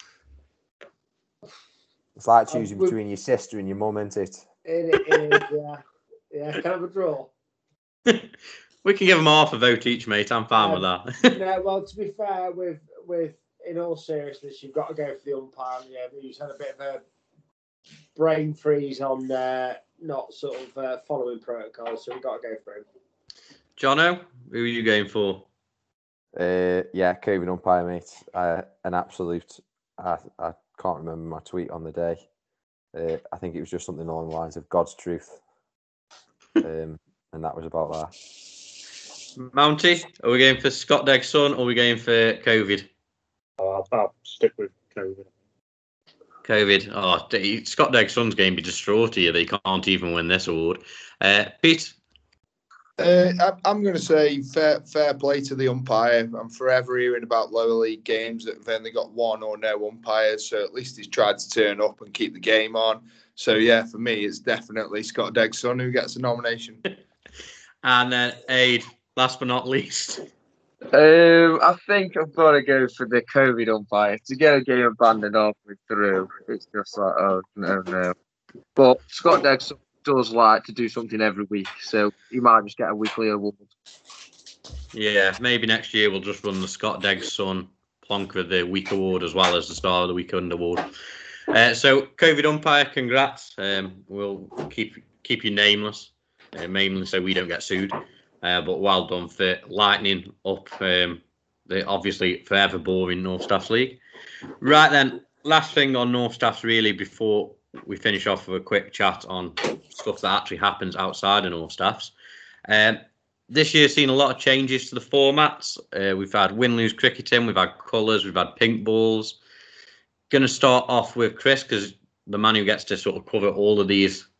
It's like choosing Um, we- between your sister and your mum, isn't it? it, it is, yeah. Yeah, can I have a draw? We can give them half a vote each, mate. I'm fine with that. No, well, to be fair, with with in all seriousness, you've got to go for the umpire. Yeah, but he's had a bit of a brain freeze on uh, not sort of uh, following protocol, so we've got to go for him. Jono, who are you going for? Uh, yeah, COVID umpire, mate. Uh, an absolute. I, I can't remember my tweet on the day. Uh, I think it was just something along the lines of God's truth. Um, and that was about that. Mounty, are we going for Scott Degg's son or are we going for COVID? Oh, I'll, I'll stick with COVID. COVID. Oh, d- Scott Degg's son's going to be distraught here. They can't even win this award. Uh, Pete? Uh, I- I'm going to say fair, fair play to the umpire. I'm forever hearing about lower league games that have only got one or no umpires, so at least he's tried to turn up and keep the game on. So, yeah, for me, it's definitely Scott Degg's son who gets a nomination. And then Aid, last but not least. Um, I think I've got to go for the COVID umpire. To get a game abandoned halfway through, it's just like, oh, no, no. But Scott Degg's does like to do something every week, so he might just get a weekly award. Yeah, maybe next year we'll just run the Scott Degg's son plonk of the week award as well as the Star of the Weekend award. Uh, so, COVID umpire, congrats. Um, we'll keep keep you nameless, uh, mainly so we don't get sued. Uh, but well done for lightening up um, the obviously forever boring North Staffs League. Right then, last thing on North Staffs really before we finish off with a quick chat on stuff that actually happens outside of North Staffs. Um, this year's seen a lot of changes to the formats. Uh, we've had win-lose cricketing, we've had colours, we've had pink balls. Going to start off with Chris because the man who gets to sort of cover all of these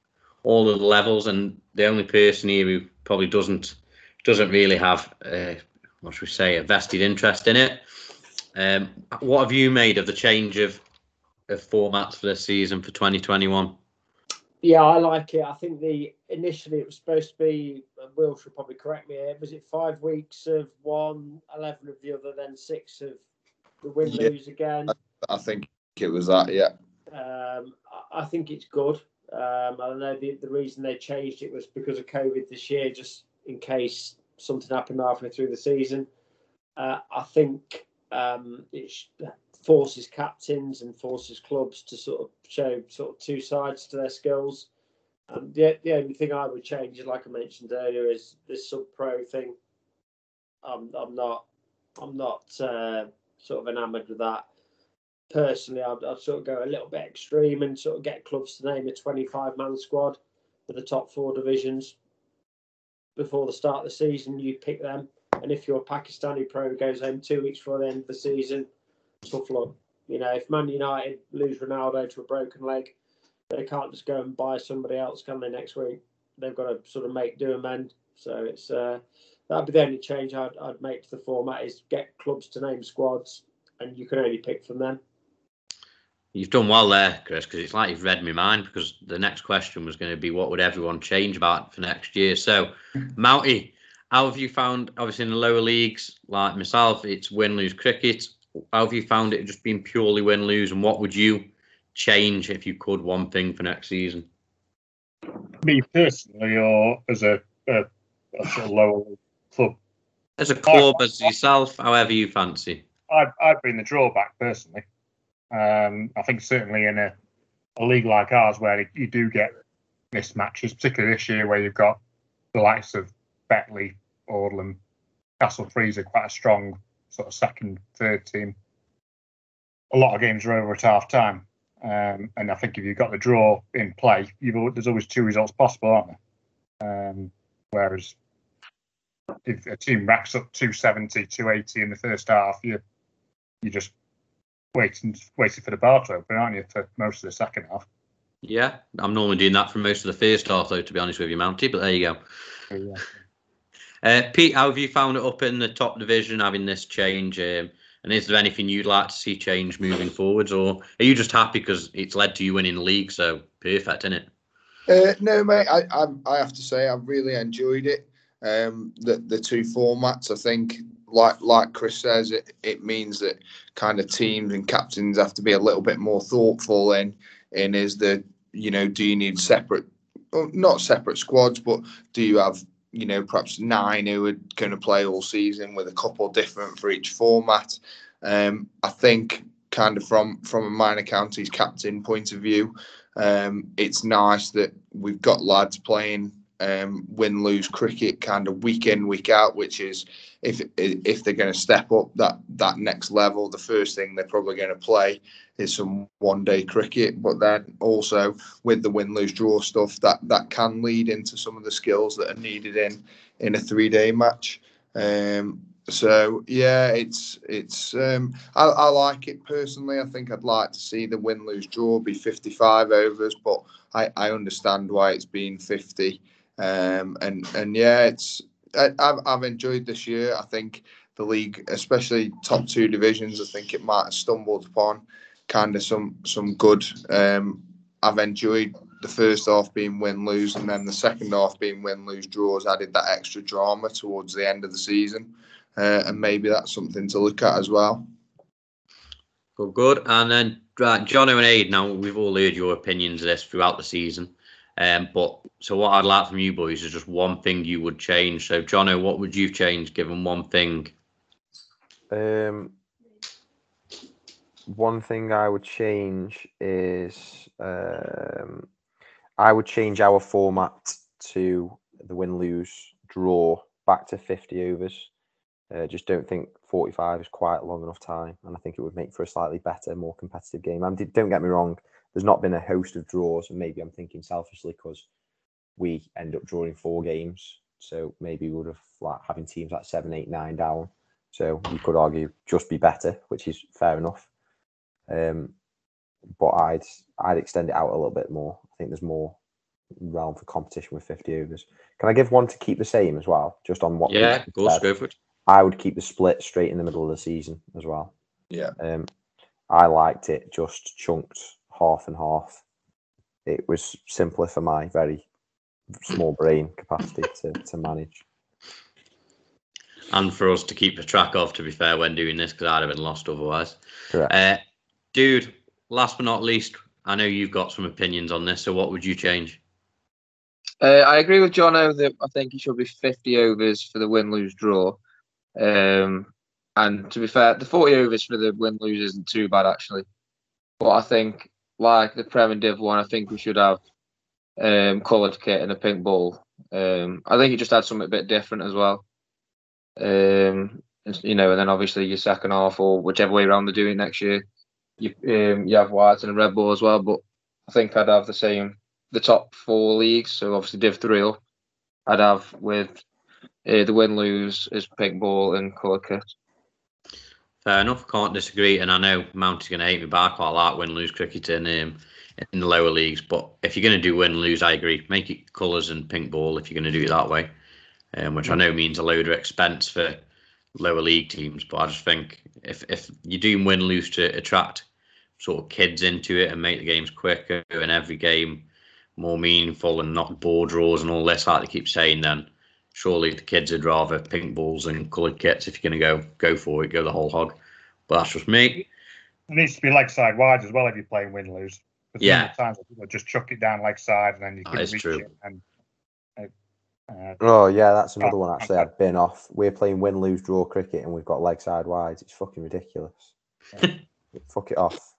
all of the levels, and the only person here who probably doesn't doesn't really have, uh, what should we say, a vested interest in it. Um, what have you made of the change of, of formats for this season for twenty twenty-one? Yeah, I like it. I think the initially it was supposed to be, Will should probably correct me here, was it five weeks of one, eleven of the other, then six of the win Yeah. lose again? I think it was that, yeah. Um, I think it's good. Um, I know the, the reason they changed it was because of COVID this year, just in case something happened halfway through the season. Uh, I think um, it forces captains and forces clubs to sort of show sort of two sides to their skills. Um, the, the only thing I would change, like I mentioned earlier, is this sub-pro thing. I'm, I'm not, I'm not uh, sort of enamoured with that. Personally, I'd, I'd sort of go a little bit extreme and sort of get clubs to name a twenty-five man squad for the top four divisions. Before the start of the season, you pick them. And if your Pakistani pro goes home two weeks before the end of the season, tough luck. You know, if Man United lose Ronaldo to a broken leg, they can't just go and buy somebody else, can they, next week? They've got to sort of make do amend. So it's uh, that'd be the only change I'd, I'd make to the format, is get clubs to name squads, and you can only pick from them. You've done well there, Chris, because it's like you've read my mind, because the next question was going to be what would everyone change about for next year. So, Mounty, how have you found, obviously in the lower leagues, like myself, it's win-lose cricket. How have you found it just being purely win-lose, and what would you change if you could, one thing for next season? Me personally, or as a, a, a sort of lower club? As a club, I, as yourself, however you fancy. I'd, I'd bring the drawback personally. Um, I think certainly in a, a league like ours where you do get mismatches, particularly this year where you've got the likes of Betley, Audlam, Castle Freezer, quite a strong sort of second, third team. A lot of games are over at half time. Um, and I think if you've got the draw in play, you've, there's always two results possible, aren't there? Um, whereas if a team racks up two seventy, two eighty in the first half, you you just waiting waiting for the bar to open, aren't you, for most of the second half? Yeah, I'm normally doing that for most of the first half, though, to be honest with you, Mounty, but there you go. Yeah. Uh, Pete, how have you found it up in the top division, having this change? Um, and is there anything you'd like to see change moving forwards, or are you just happy because it's led to you winning the league? So perfect, isn't it? Uh, no, mate. I, I I have to say I've really enjoyed it. Um, the the two formats. I think, like like Chris says, it it means that kind of teams and captains have to be a little bit more thoughtful in in is the you know do you need separate, well, not separate squads, but do you have you know perhaps nine who are going to play all season with a couple different for each format? Um, I think kind of from from a minor counties captain point of view. Um, it's nice that we've got lads playing um, win-lose cricket kind of week in, week out, which is if if they're going to step up that, that next level, the first thing they're probably going to play is some one-day cricket. But then also with the win-lose draw stuff, that, that can lead into some of the skills that are needed in, in a three-day match. Um, So yeah, it's it's um, I, I like it personally. I think I'd like to see the win lose draw be fifty-five overs, but I, I understand why it's been fifty. Um, and and yeah, it's I, I've I've enjoyed this year. I think the league, especially top two divisions, I think it might have stumbled upon kind of some some good. Um, I've enjoyed the first half being win lose, and then the second half being win lose draws added that extra drama towards the end of the season. Uh, and maybe that's something to look at as well. Good, good. And then, right, Jono and Aid, now we've all heard your opinions of this throughout the season. Um, but so what I'd like from you boys is just one thing you would change. So, Jono, what would you change given one thing? Um, one thing I would change is um, I would change our format to the win-lose draw back to fifty overs. I uh, just don't think forty-five is quite a long enough time, and I think it would make for a slightly better, more competitive game. I mean, don't get me wrong, there's not been a host of draws, and maybe I'm thinking selfishly because we end up drawing four games, so maybe we would have like having teams like seven, eight, nine down. So you could argue just be better, which is fair enough. Um, but I'd I'd extend it out a little bit more. I think there's more round for competition with fifty overs. Can I give one to keep the same as well? Just on what? Yeah, Pete go, said? go for it. I would keep the split straight in the middle of the season as well. Yeah. Um, I liked it just chunked half and half. It was simpler for my very small brain capacity to, to manage. And for us to keep a track of, to be fair, when doing this, because I'd have been lost otherwise. Correct. Uh, dude, last but not least, I know you've got some opinions on this, so what would you change? Uh, I agree with Jono that I think it should be fifty overs for the win-lose draw. Um, and to be fair, the forty overs for the win-lose isn't too bad, actually. But I think, like the Prem and Div one, I think we should have um, coloured kit and a pink ball. Um, I think it just adds something a bit different as well. Um, you know, and then obviously your second half or whichever way around they're doing it next year, you um, you have whites and a red ball as well. But I think I'd have the same, the top four leagues. So obviously Div three up, I'd have with uh, the win lose as pink ball and colour kit. Fair enough, can't disagree. And I know Mount is going to hate me, but I quite like win lose cricket in um, in the lower leagues. But if you're going to do win lose, I agree. Make it colours and pink ball if you're going to do it that way. Um, which I know means a load of expense for lower league teams, but I just think if if you're doing win lose to attract sort of kids into it and make the games quicker and every game more meaningful and not ball draws and all this, like they keep saying, then surely the kids would rather pink balls and coloured kits. If you're going to go go for it, go the whole hog. But that's just me. It needs to be leg side wides as well if you're playing win lose. Yeah. Times people just chuck it down leg side and then you That can is reach true. it and. Uh, Oh yeah, that's another one actually I'd bin off. We're playing win, lose, draw cricket and we've got leg side wides. It's fucking ridiculous. Fuck it off.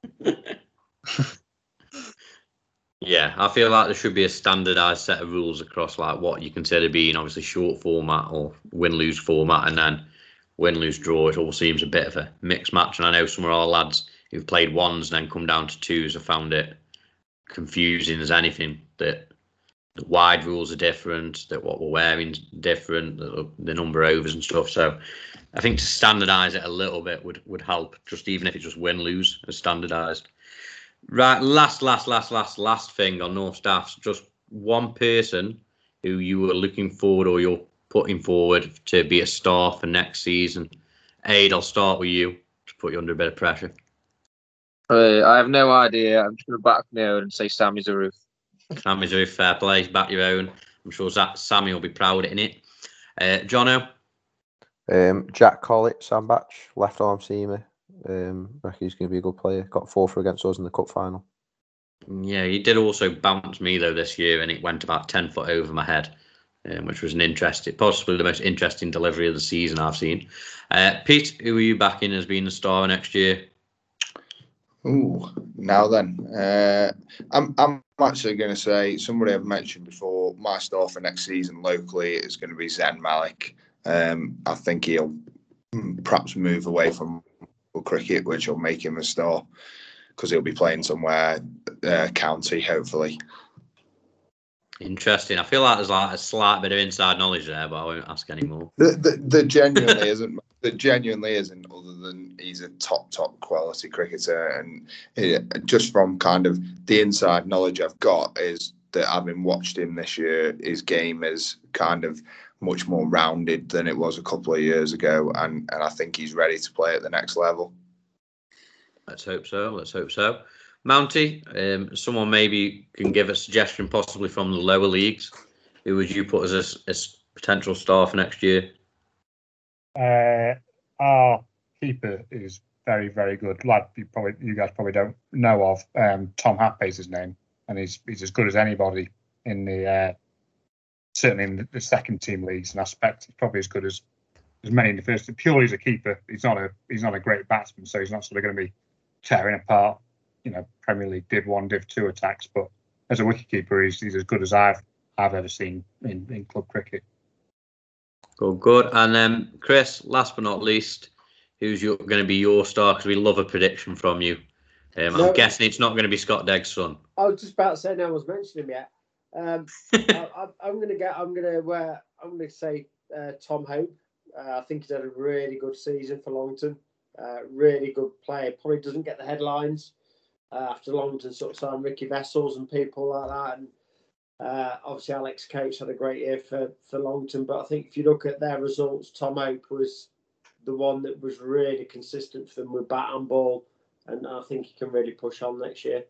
Yeah, I feel like there should be a standardised set of rules across like what you consider being obviously short format or win-lose format, and then win-lose draw. It all seems a bit of a mixed match, and I know some of our lads who've played ones and then come down to twos have found it confusing as anything. That the wide rules are different, that what we're wearing is different, the, the number of overs and stuff. So I think to standardise it a little bit would would help. Just even if it's just win-lose as standardised. Right, last, last, last, last, last thing on North Staffs. Just one person who you were looking forward or you're putting forward to be a star for next season. Aid, I'll start with you to put you under a bit of pressure. Uh, I have no idea. I'm just going to back my own and say Sammy Zaruf. Sammy Zaruf, fair play, back your own. I'm sure that Sammy will be proud in it. Uh, Jono? Um, Jack Collett, Sandbach, left arm seamer. Um, I reckon he's going to be a good player. Got four for against us in the cup final. Yeah, he did also bounce me though this year, and it went about ten foot over my head, um, which was an interesting, possibly the most interesting delivery of the season I've seen. Uh, Pete, who are you backing as being the star next year? Ooh, now then, uh, I'm I'm actually going to say somebody I've mentioned before. My star for next season locally is going to be Zen Malik. Um, I think he'll perhaps move away from cricket, which will make him a star because he'll be playing somewhere uh, county, hopefully. Interesting. I feel like there's like a slight bit of inside knowledge there, but I won't ask anymore. The, the, the genuinely isn't. There genuinely isn't, other than he's a top, top quality cricketer, and it, just from kind of the inside knowledge I've got is that having watched him this year, his game is kind of much more rounded than it was a couple of years ago, and, and I think he's ready to play at the next level. Let's hope so. Let's hope so. Mounty, um, someone maybe can give a suggestion, possibly from the lower leagues. Who would you put as a, as potential star for next year? Uh, our keeper is very, very good. Lad, you probably, you guys probably don't know of. Um, Tom Happey's his name, and he's he's as good as anybody in the uh, certainly in the, the second team leagues. And I suspect he's probably as good as as many in the first. Purely as a keeper, he's not a he's not a great batsman, so he's not sort of going to be tearing apart, you know, Premier League Div One, Div Two attacks. But as a wicketkeeper, he's he's as good as I've I've ever seen in, in club cricket. Good, good. And then, Chris, last but not least, who's your, going to be your star? Because we love a prediction from you. Um, No. I'm guessing it's not going to be Scott Degg's son. I was just about to say no one's mentioned him yet. Um, I, I, I'm going to get. I'm going to. Uh, I'm going to say uh, Tom Hope. Uh, I think he's had a really good season for Longton. Uh, really good player. Probably doesn't get the headlines uh, after Longton sort of signed Ricky Vessels and people like that. And Uh, obviously, Alex Coates had a great year for, for Longton, but I think if you look at their results, Tom Hope was the one that was really consistent for them with bat and ball, and I think he can really push on next year.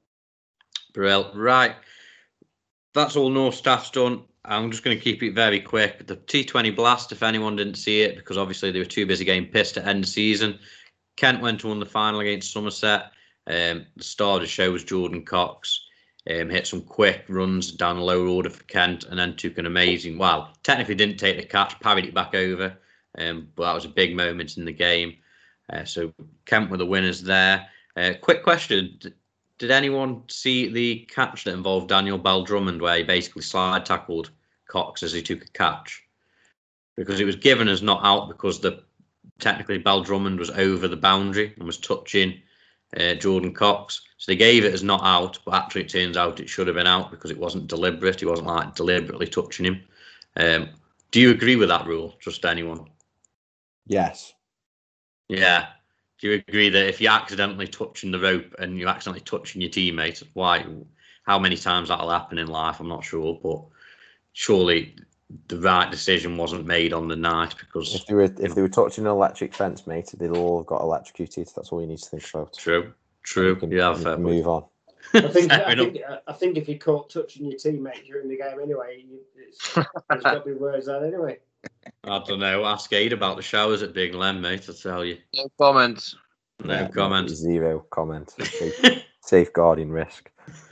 Brill. Right. That's all North staff's done. I'm just going to keep it very quick. The T twenty Blast, if anyone didn't see it, because obviously they were too busy getting pissed at end of season. Kent went to win the final against Somerset. Um, the star of the show was Jordan Cox. Um, hit some quick runs down the lower order for Kent, and then took an amazing, well, technically didn't take the catch, parried it back over, um, but that was a big moment in the game. Uh, so Kent were the winners there. Uh, quick question. Did anyone see the catch that involved Daniel Bell Drummond, where he basically slide tackled Cox as he took a catch? Because it was given as not out because the technically Bell Drummond was over the boundary and was touching uh, Jordan Cox. So they gave it as not out, but actually it turns out it should have been out because it wasn't deliberate. He wasn't like deliberately touching him. Um, do you agree with that rule? Just anyone? Yes. Yeah. Do you agree that if you're accidentally touching the rope and you're accidentally touching your teammate, why? How many times that'll happen in life, I'm not sure, but surely the right decision wasn't made on the night because if they were if they were touching an electric fence, mate, they'd all have got electrocuted. That's all you need to think about. True, true. You can, yeah, you fair can point. move on. I think I think, I think if you're caught touching your teammate during the game anyway, you, it's, there's got to be words there anyway. I don't know. Ask Aid about the showers at Big Len, mate. I'll tell you. No comment. No Yeah, comment. Zero comment. Safe, safeguarding risk.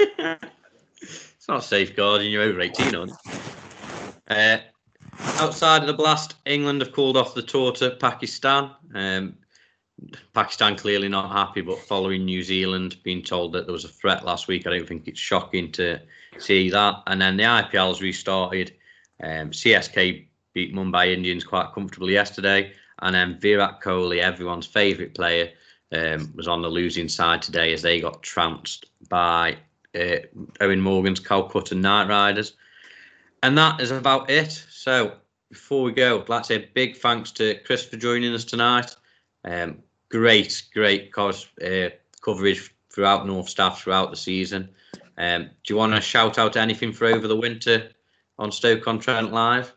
It's not safeguarding. You're over eighteen, aren't you? Uh, outside of the Blast, England have called off the tour to Pakistan. Um, Pakistan clearly not happy, but following New Zealand being told that there was a threat last week, I don't think it's shocking to see that. And then the I P L's restarted. Um, C S K beat Mumbai Indians quite comfortably yesterday. And then Virat Kohli, everyone's favourite player, um, was on the losing side today as they got trounced by uh, Owen Morgan's Calcutta Knight Riders. And that is about it. So before we go, I'd like to say a big thanks to Chris for joining us tonight. Um, great, great cause, uh, coverage throughout North Staff throughout the season. Um, do you want to shout out anything for over the winter on Stoke-on-Trent Live?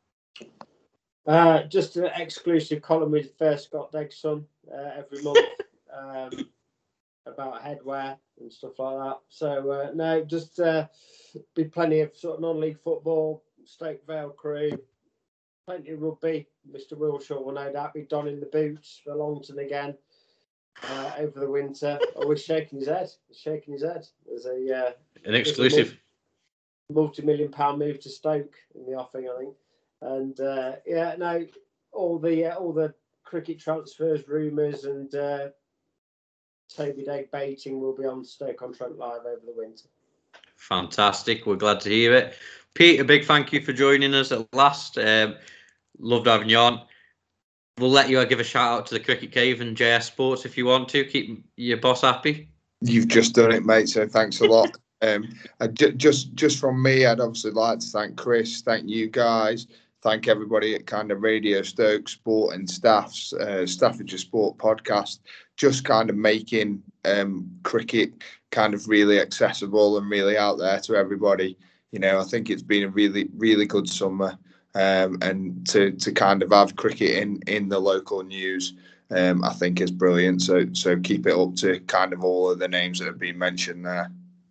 Uh, just an exclusive column with First Scott Degson uh, every month um, about headwear and stuff like that. So uh, no, just uh, be plenty of sort of non-league football, Stoke Vale crew, plenty of rugby. Mister Wilshaw will no doubt be donning the boots for Longton again uh, over the winter. Oh, he's shaking his head. He's shaking his head. There's a uh, an exclusive multi-million pound move to Stoke in the offing, I think. And uh, yeah, no, all the uh, all the cricket transfers, rumours, and uh, Toby Degg baiting will be on Stoke-on-Trent Live over the winter. Fantastic. We're glad to hear it. Pete, a big thank you for joining us at last. Um, loved having you on. We'll let you give a shout out to the Cricket Cave and J S Sports if you want to. Keep your boss happy. You've just done it, mate. So thanks a lot. um, ju- just just from me, I'd obviously like to thank Chris, thank you guys, thank everybody at kind of Radio Stoke Sport and staffs, uh, Staffordshire Sport podcast, just kind of making um, cricket kind of really accessible and really out there to everybody. You know, I think it's been a really, really good summer, um, and to to kind of have cricket in, in the local news, um, I think is brilliant. So so keep it up to kind of all of the names that have been mentioned there.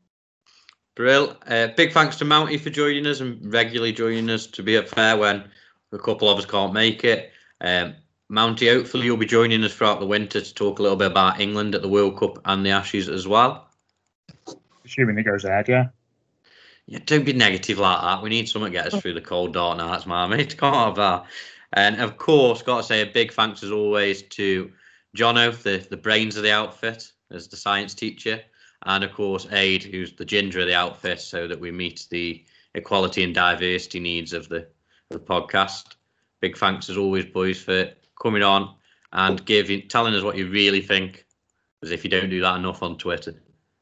Brill. Uh, big thanks to Mounty for joining us and regularly joining us, to be fair when a couple of us can't make it. Um, Mounty, hopefully you'll be joining us throughout the winter to talk a little bit about England at the World Cup and the Ashes as well. Assuming it goes ahead, yeah. Yeah, don't be negative like that. We need someone to get us through the cold dark nights, my mate. Can't have that. And of course, got to say a big thanks as always to Jono, the, the brains of the outfit, as the science teacher. And of course, Aid, who's the ginger of the outfit, so that we meet the equality and diversity needs of the, of the podcast. Big thanks as always, boys, for coming on and giving, telling us what you really think, as if you don't do that enough on Twitter.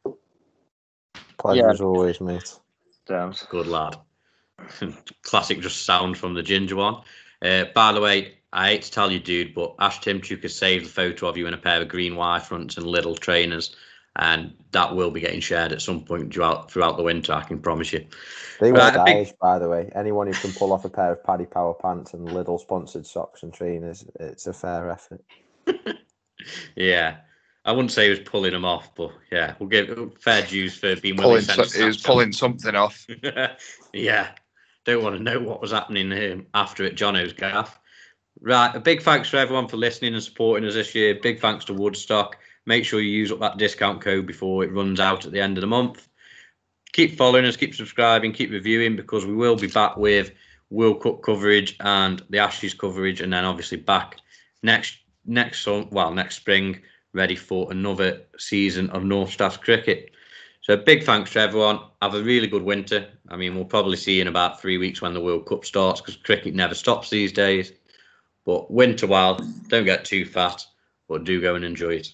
Pleasure Yeah. as always, mate. Damn. Good lad. Classic just sound from the ginger one. Uh, by the way, I hate to tell you, dude, but Ash Timchuk has saved the photo of you in a pair of green Y fronts and little trainers. and that will be getting shared at some point throughout throughout the winter. I can promise you. They Right, were a big- Irish, by the way. Anyone who can pull off a pair of Paddy Power pants and Lidl sponsored socks and trainers, it's a fair effort. Yeah, I wouldn't say he was pulling them off, but yeah, we'll give fair dues for being Pulling, willing to so, he was pulling something off. Yeah, don't want to know what was happening um, after at Jono's gaff. Right, a big thanks for everyone for listening and supporting us this year. Big thanks to Woodstock. Make sure you use up that discount code before it runs out at the end of the month. Keep following us, keep subscribing, keep reviewing, because we will be back with World Cup coverage and the Ashes coverage, and then obviously back next next well next spring, ready for another season of North Staffs cricket. So big thanks to everyone. Have a really good winter. I mean, we'll probably see you in about three weeks when the World Cup starts, because cricket never stops these days. But winter wild, don't get too fat, but do go and enjoy it.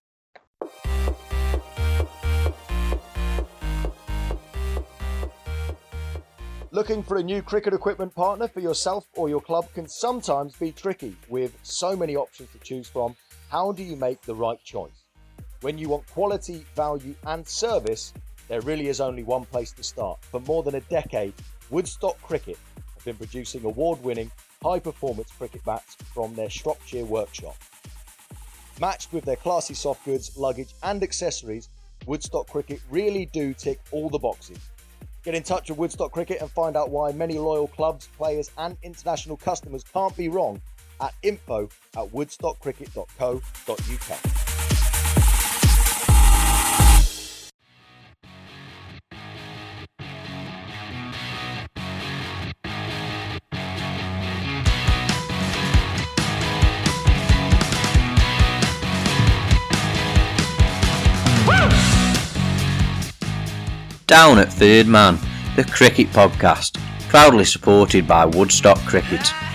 Looking for a new cricket equipment partner for yourself or your club can sometimes be tricky. With so many options to choose from, how do you make the right choice? When you want quality, value and service, there really is only one place to start. For more than a decade, Woodstock Cricket have been producing award-winning, high-performance cricket bats from their Shropshire workshop. Matched with their classy soft goods, luggage and accessories, Woodstock Cricket really do tick all the boxes. Get in touch with Woodstock Cricket and find out why many loyal clubs, players and international customers can't be wrong at info at woodstock cricket dot co dot uk. Down at Third Man, the cricket podcast, proudly supported by Woodstock Cricket.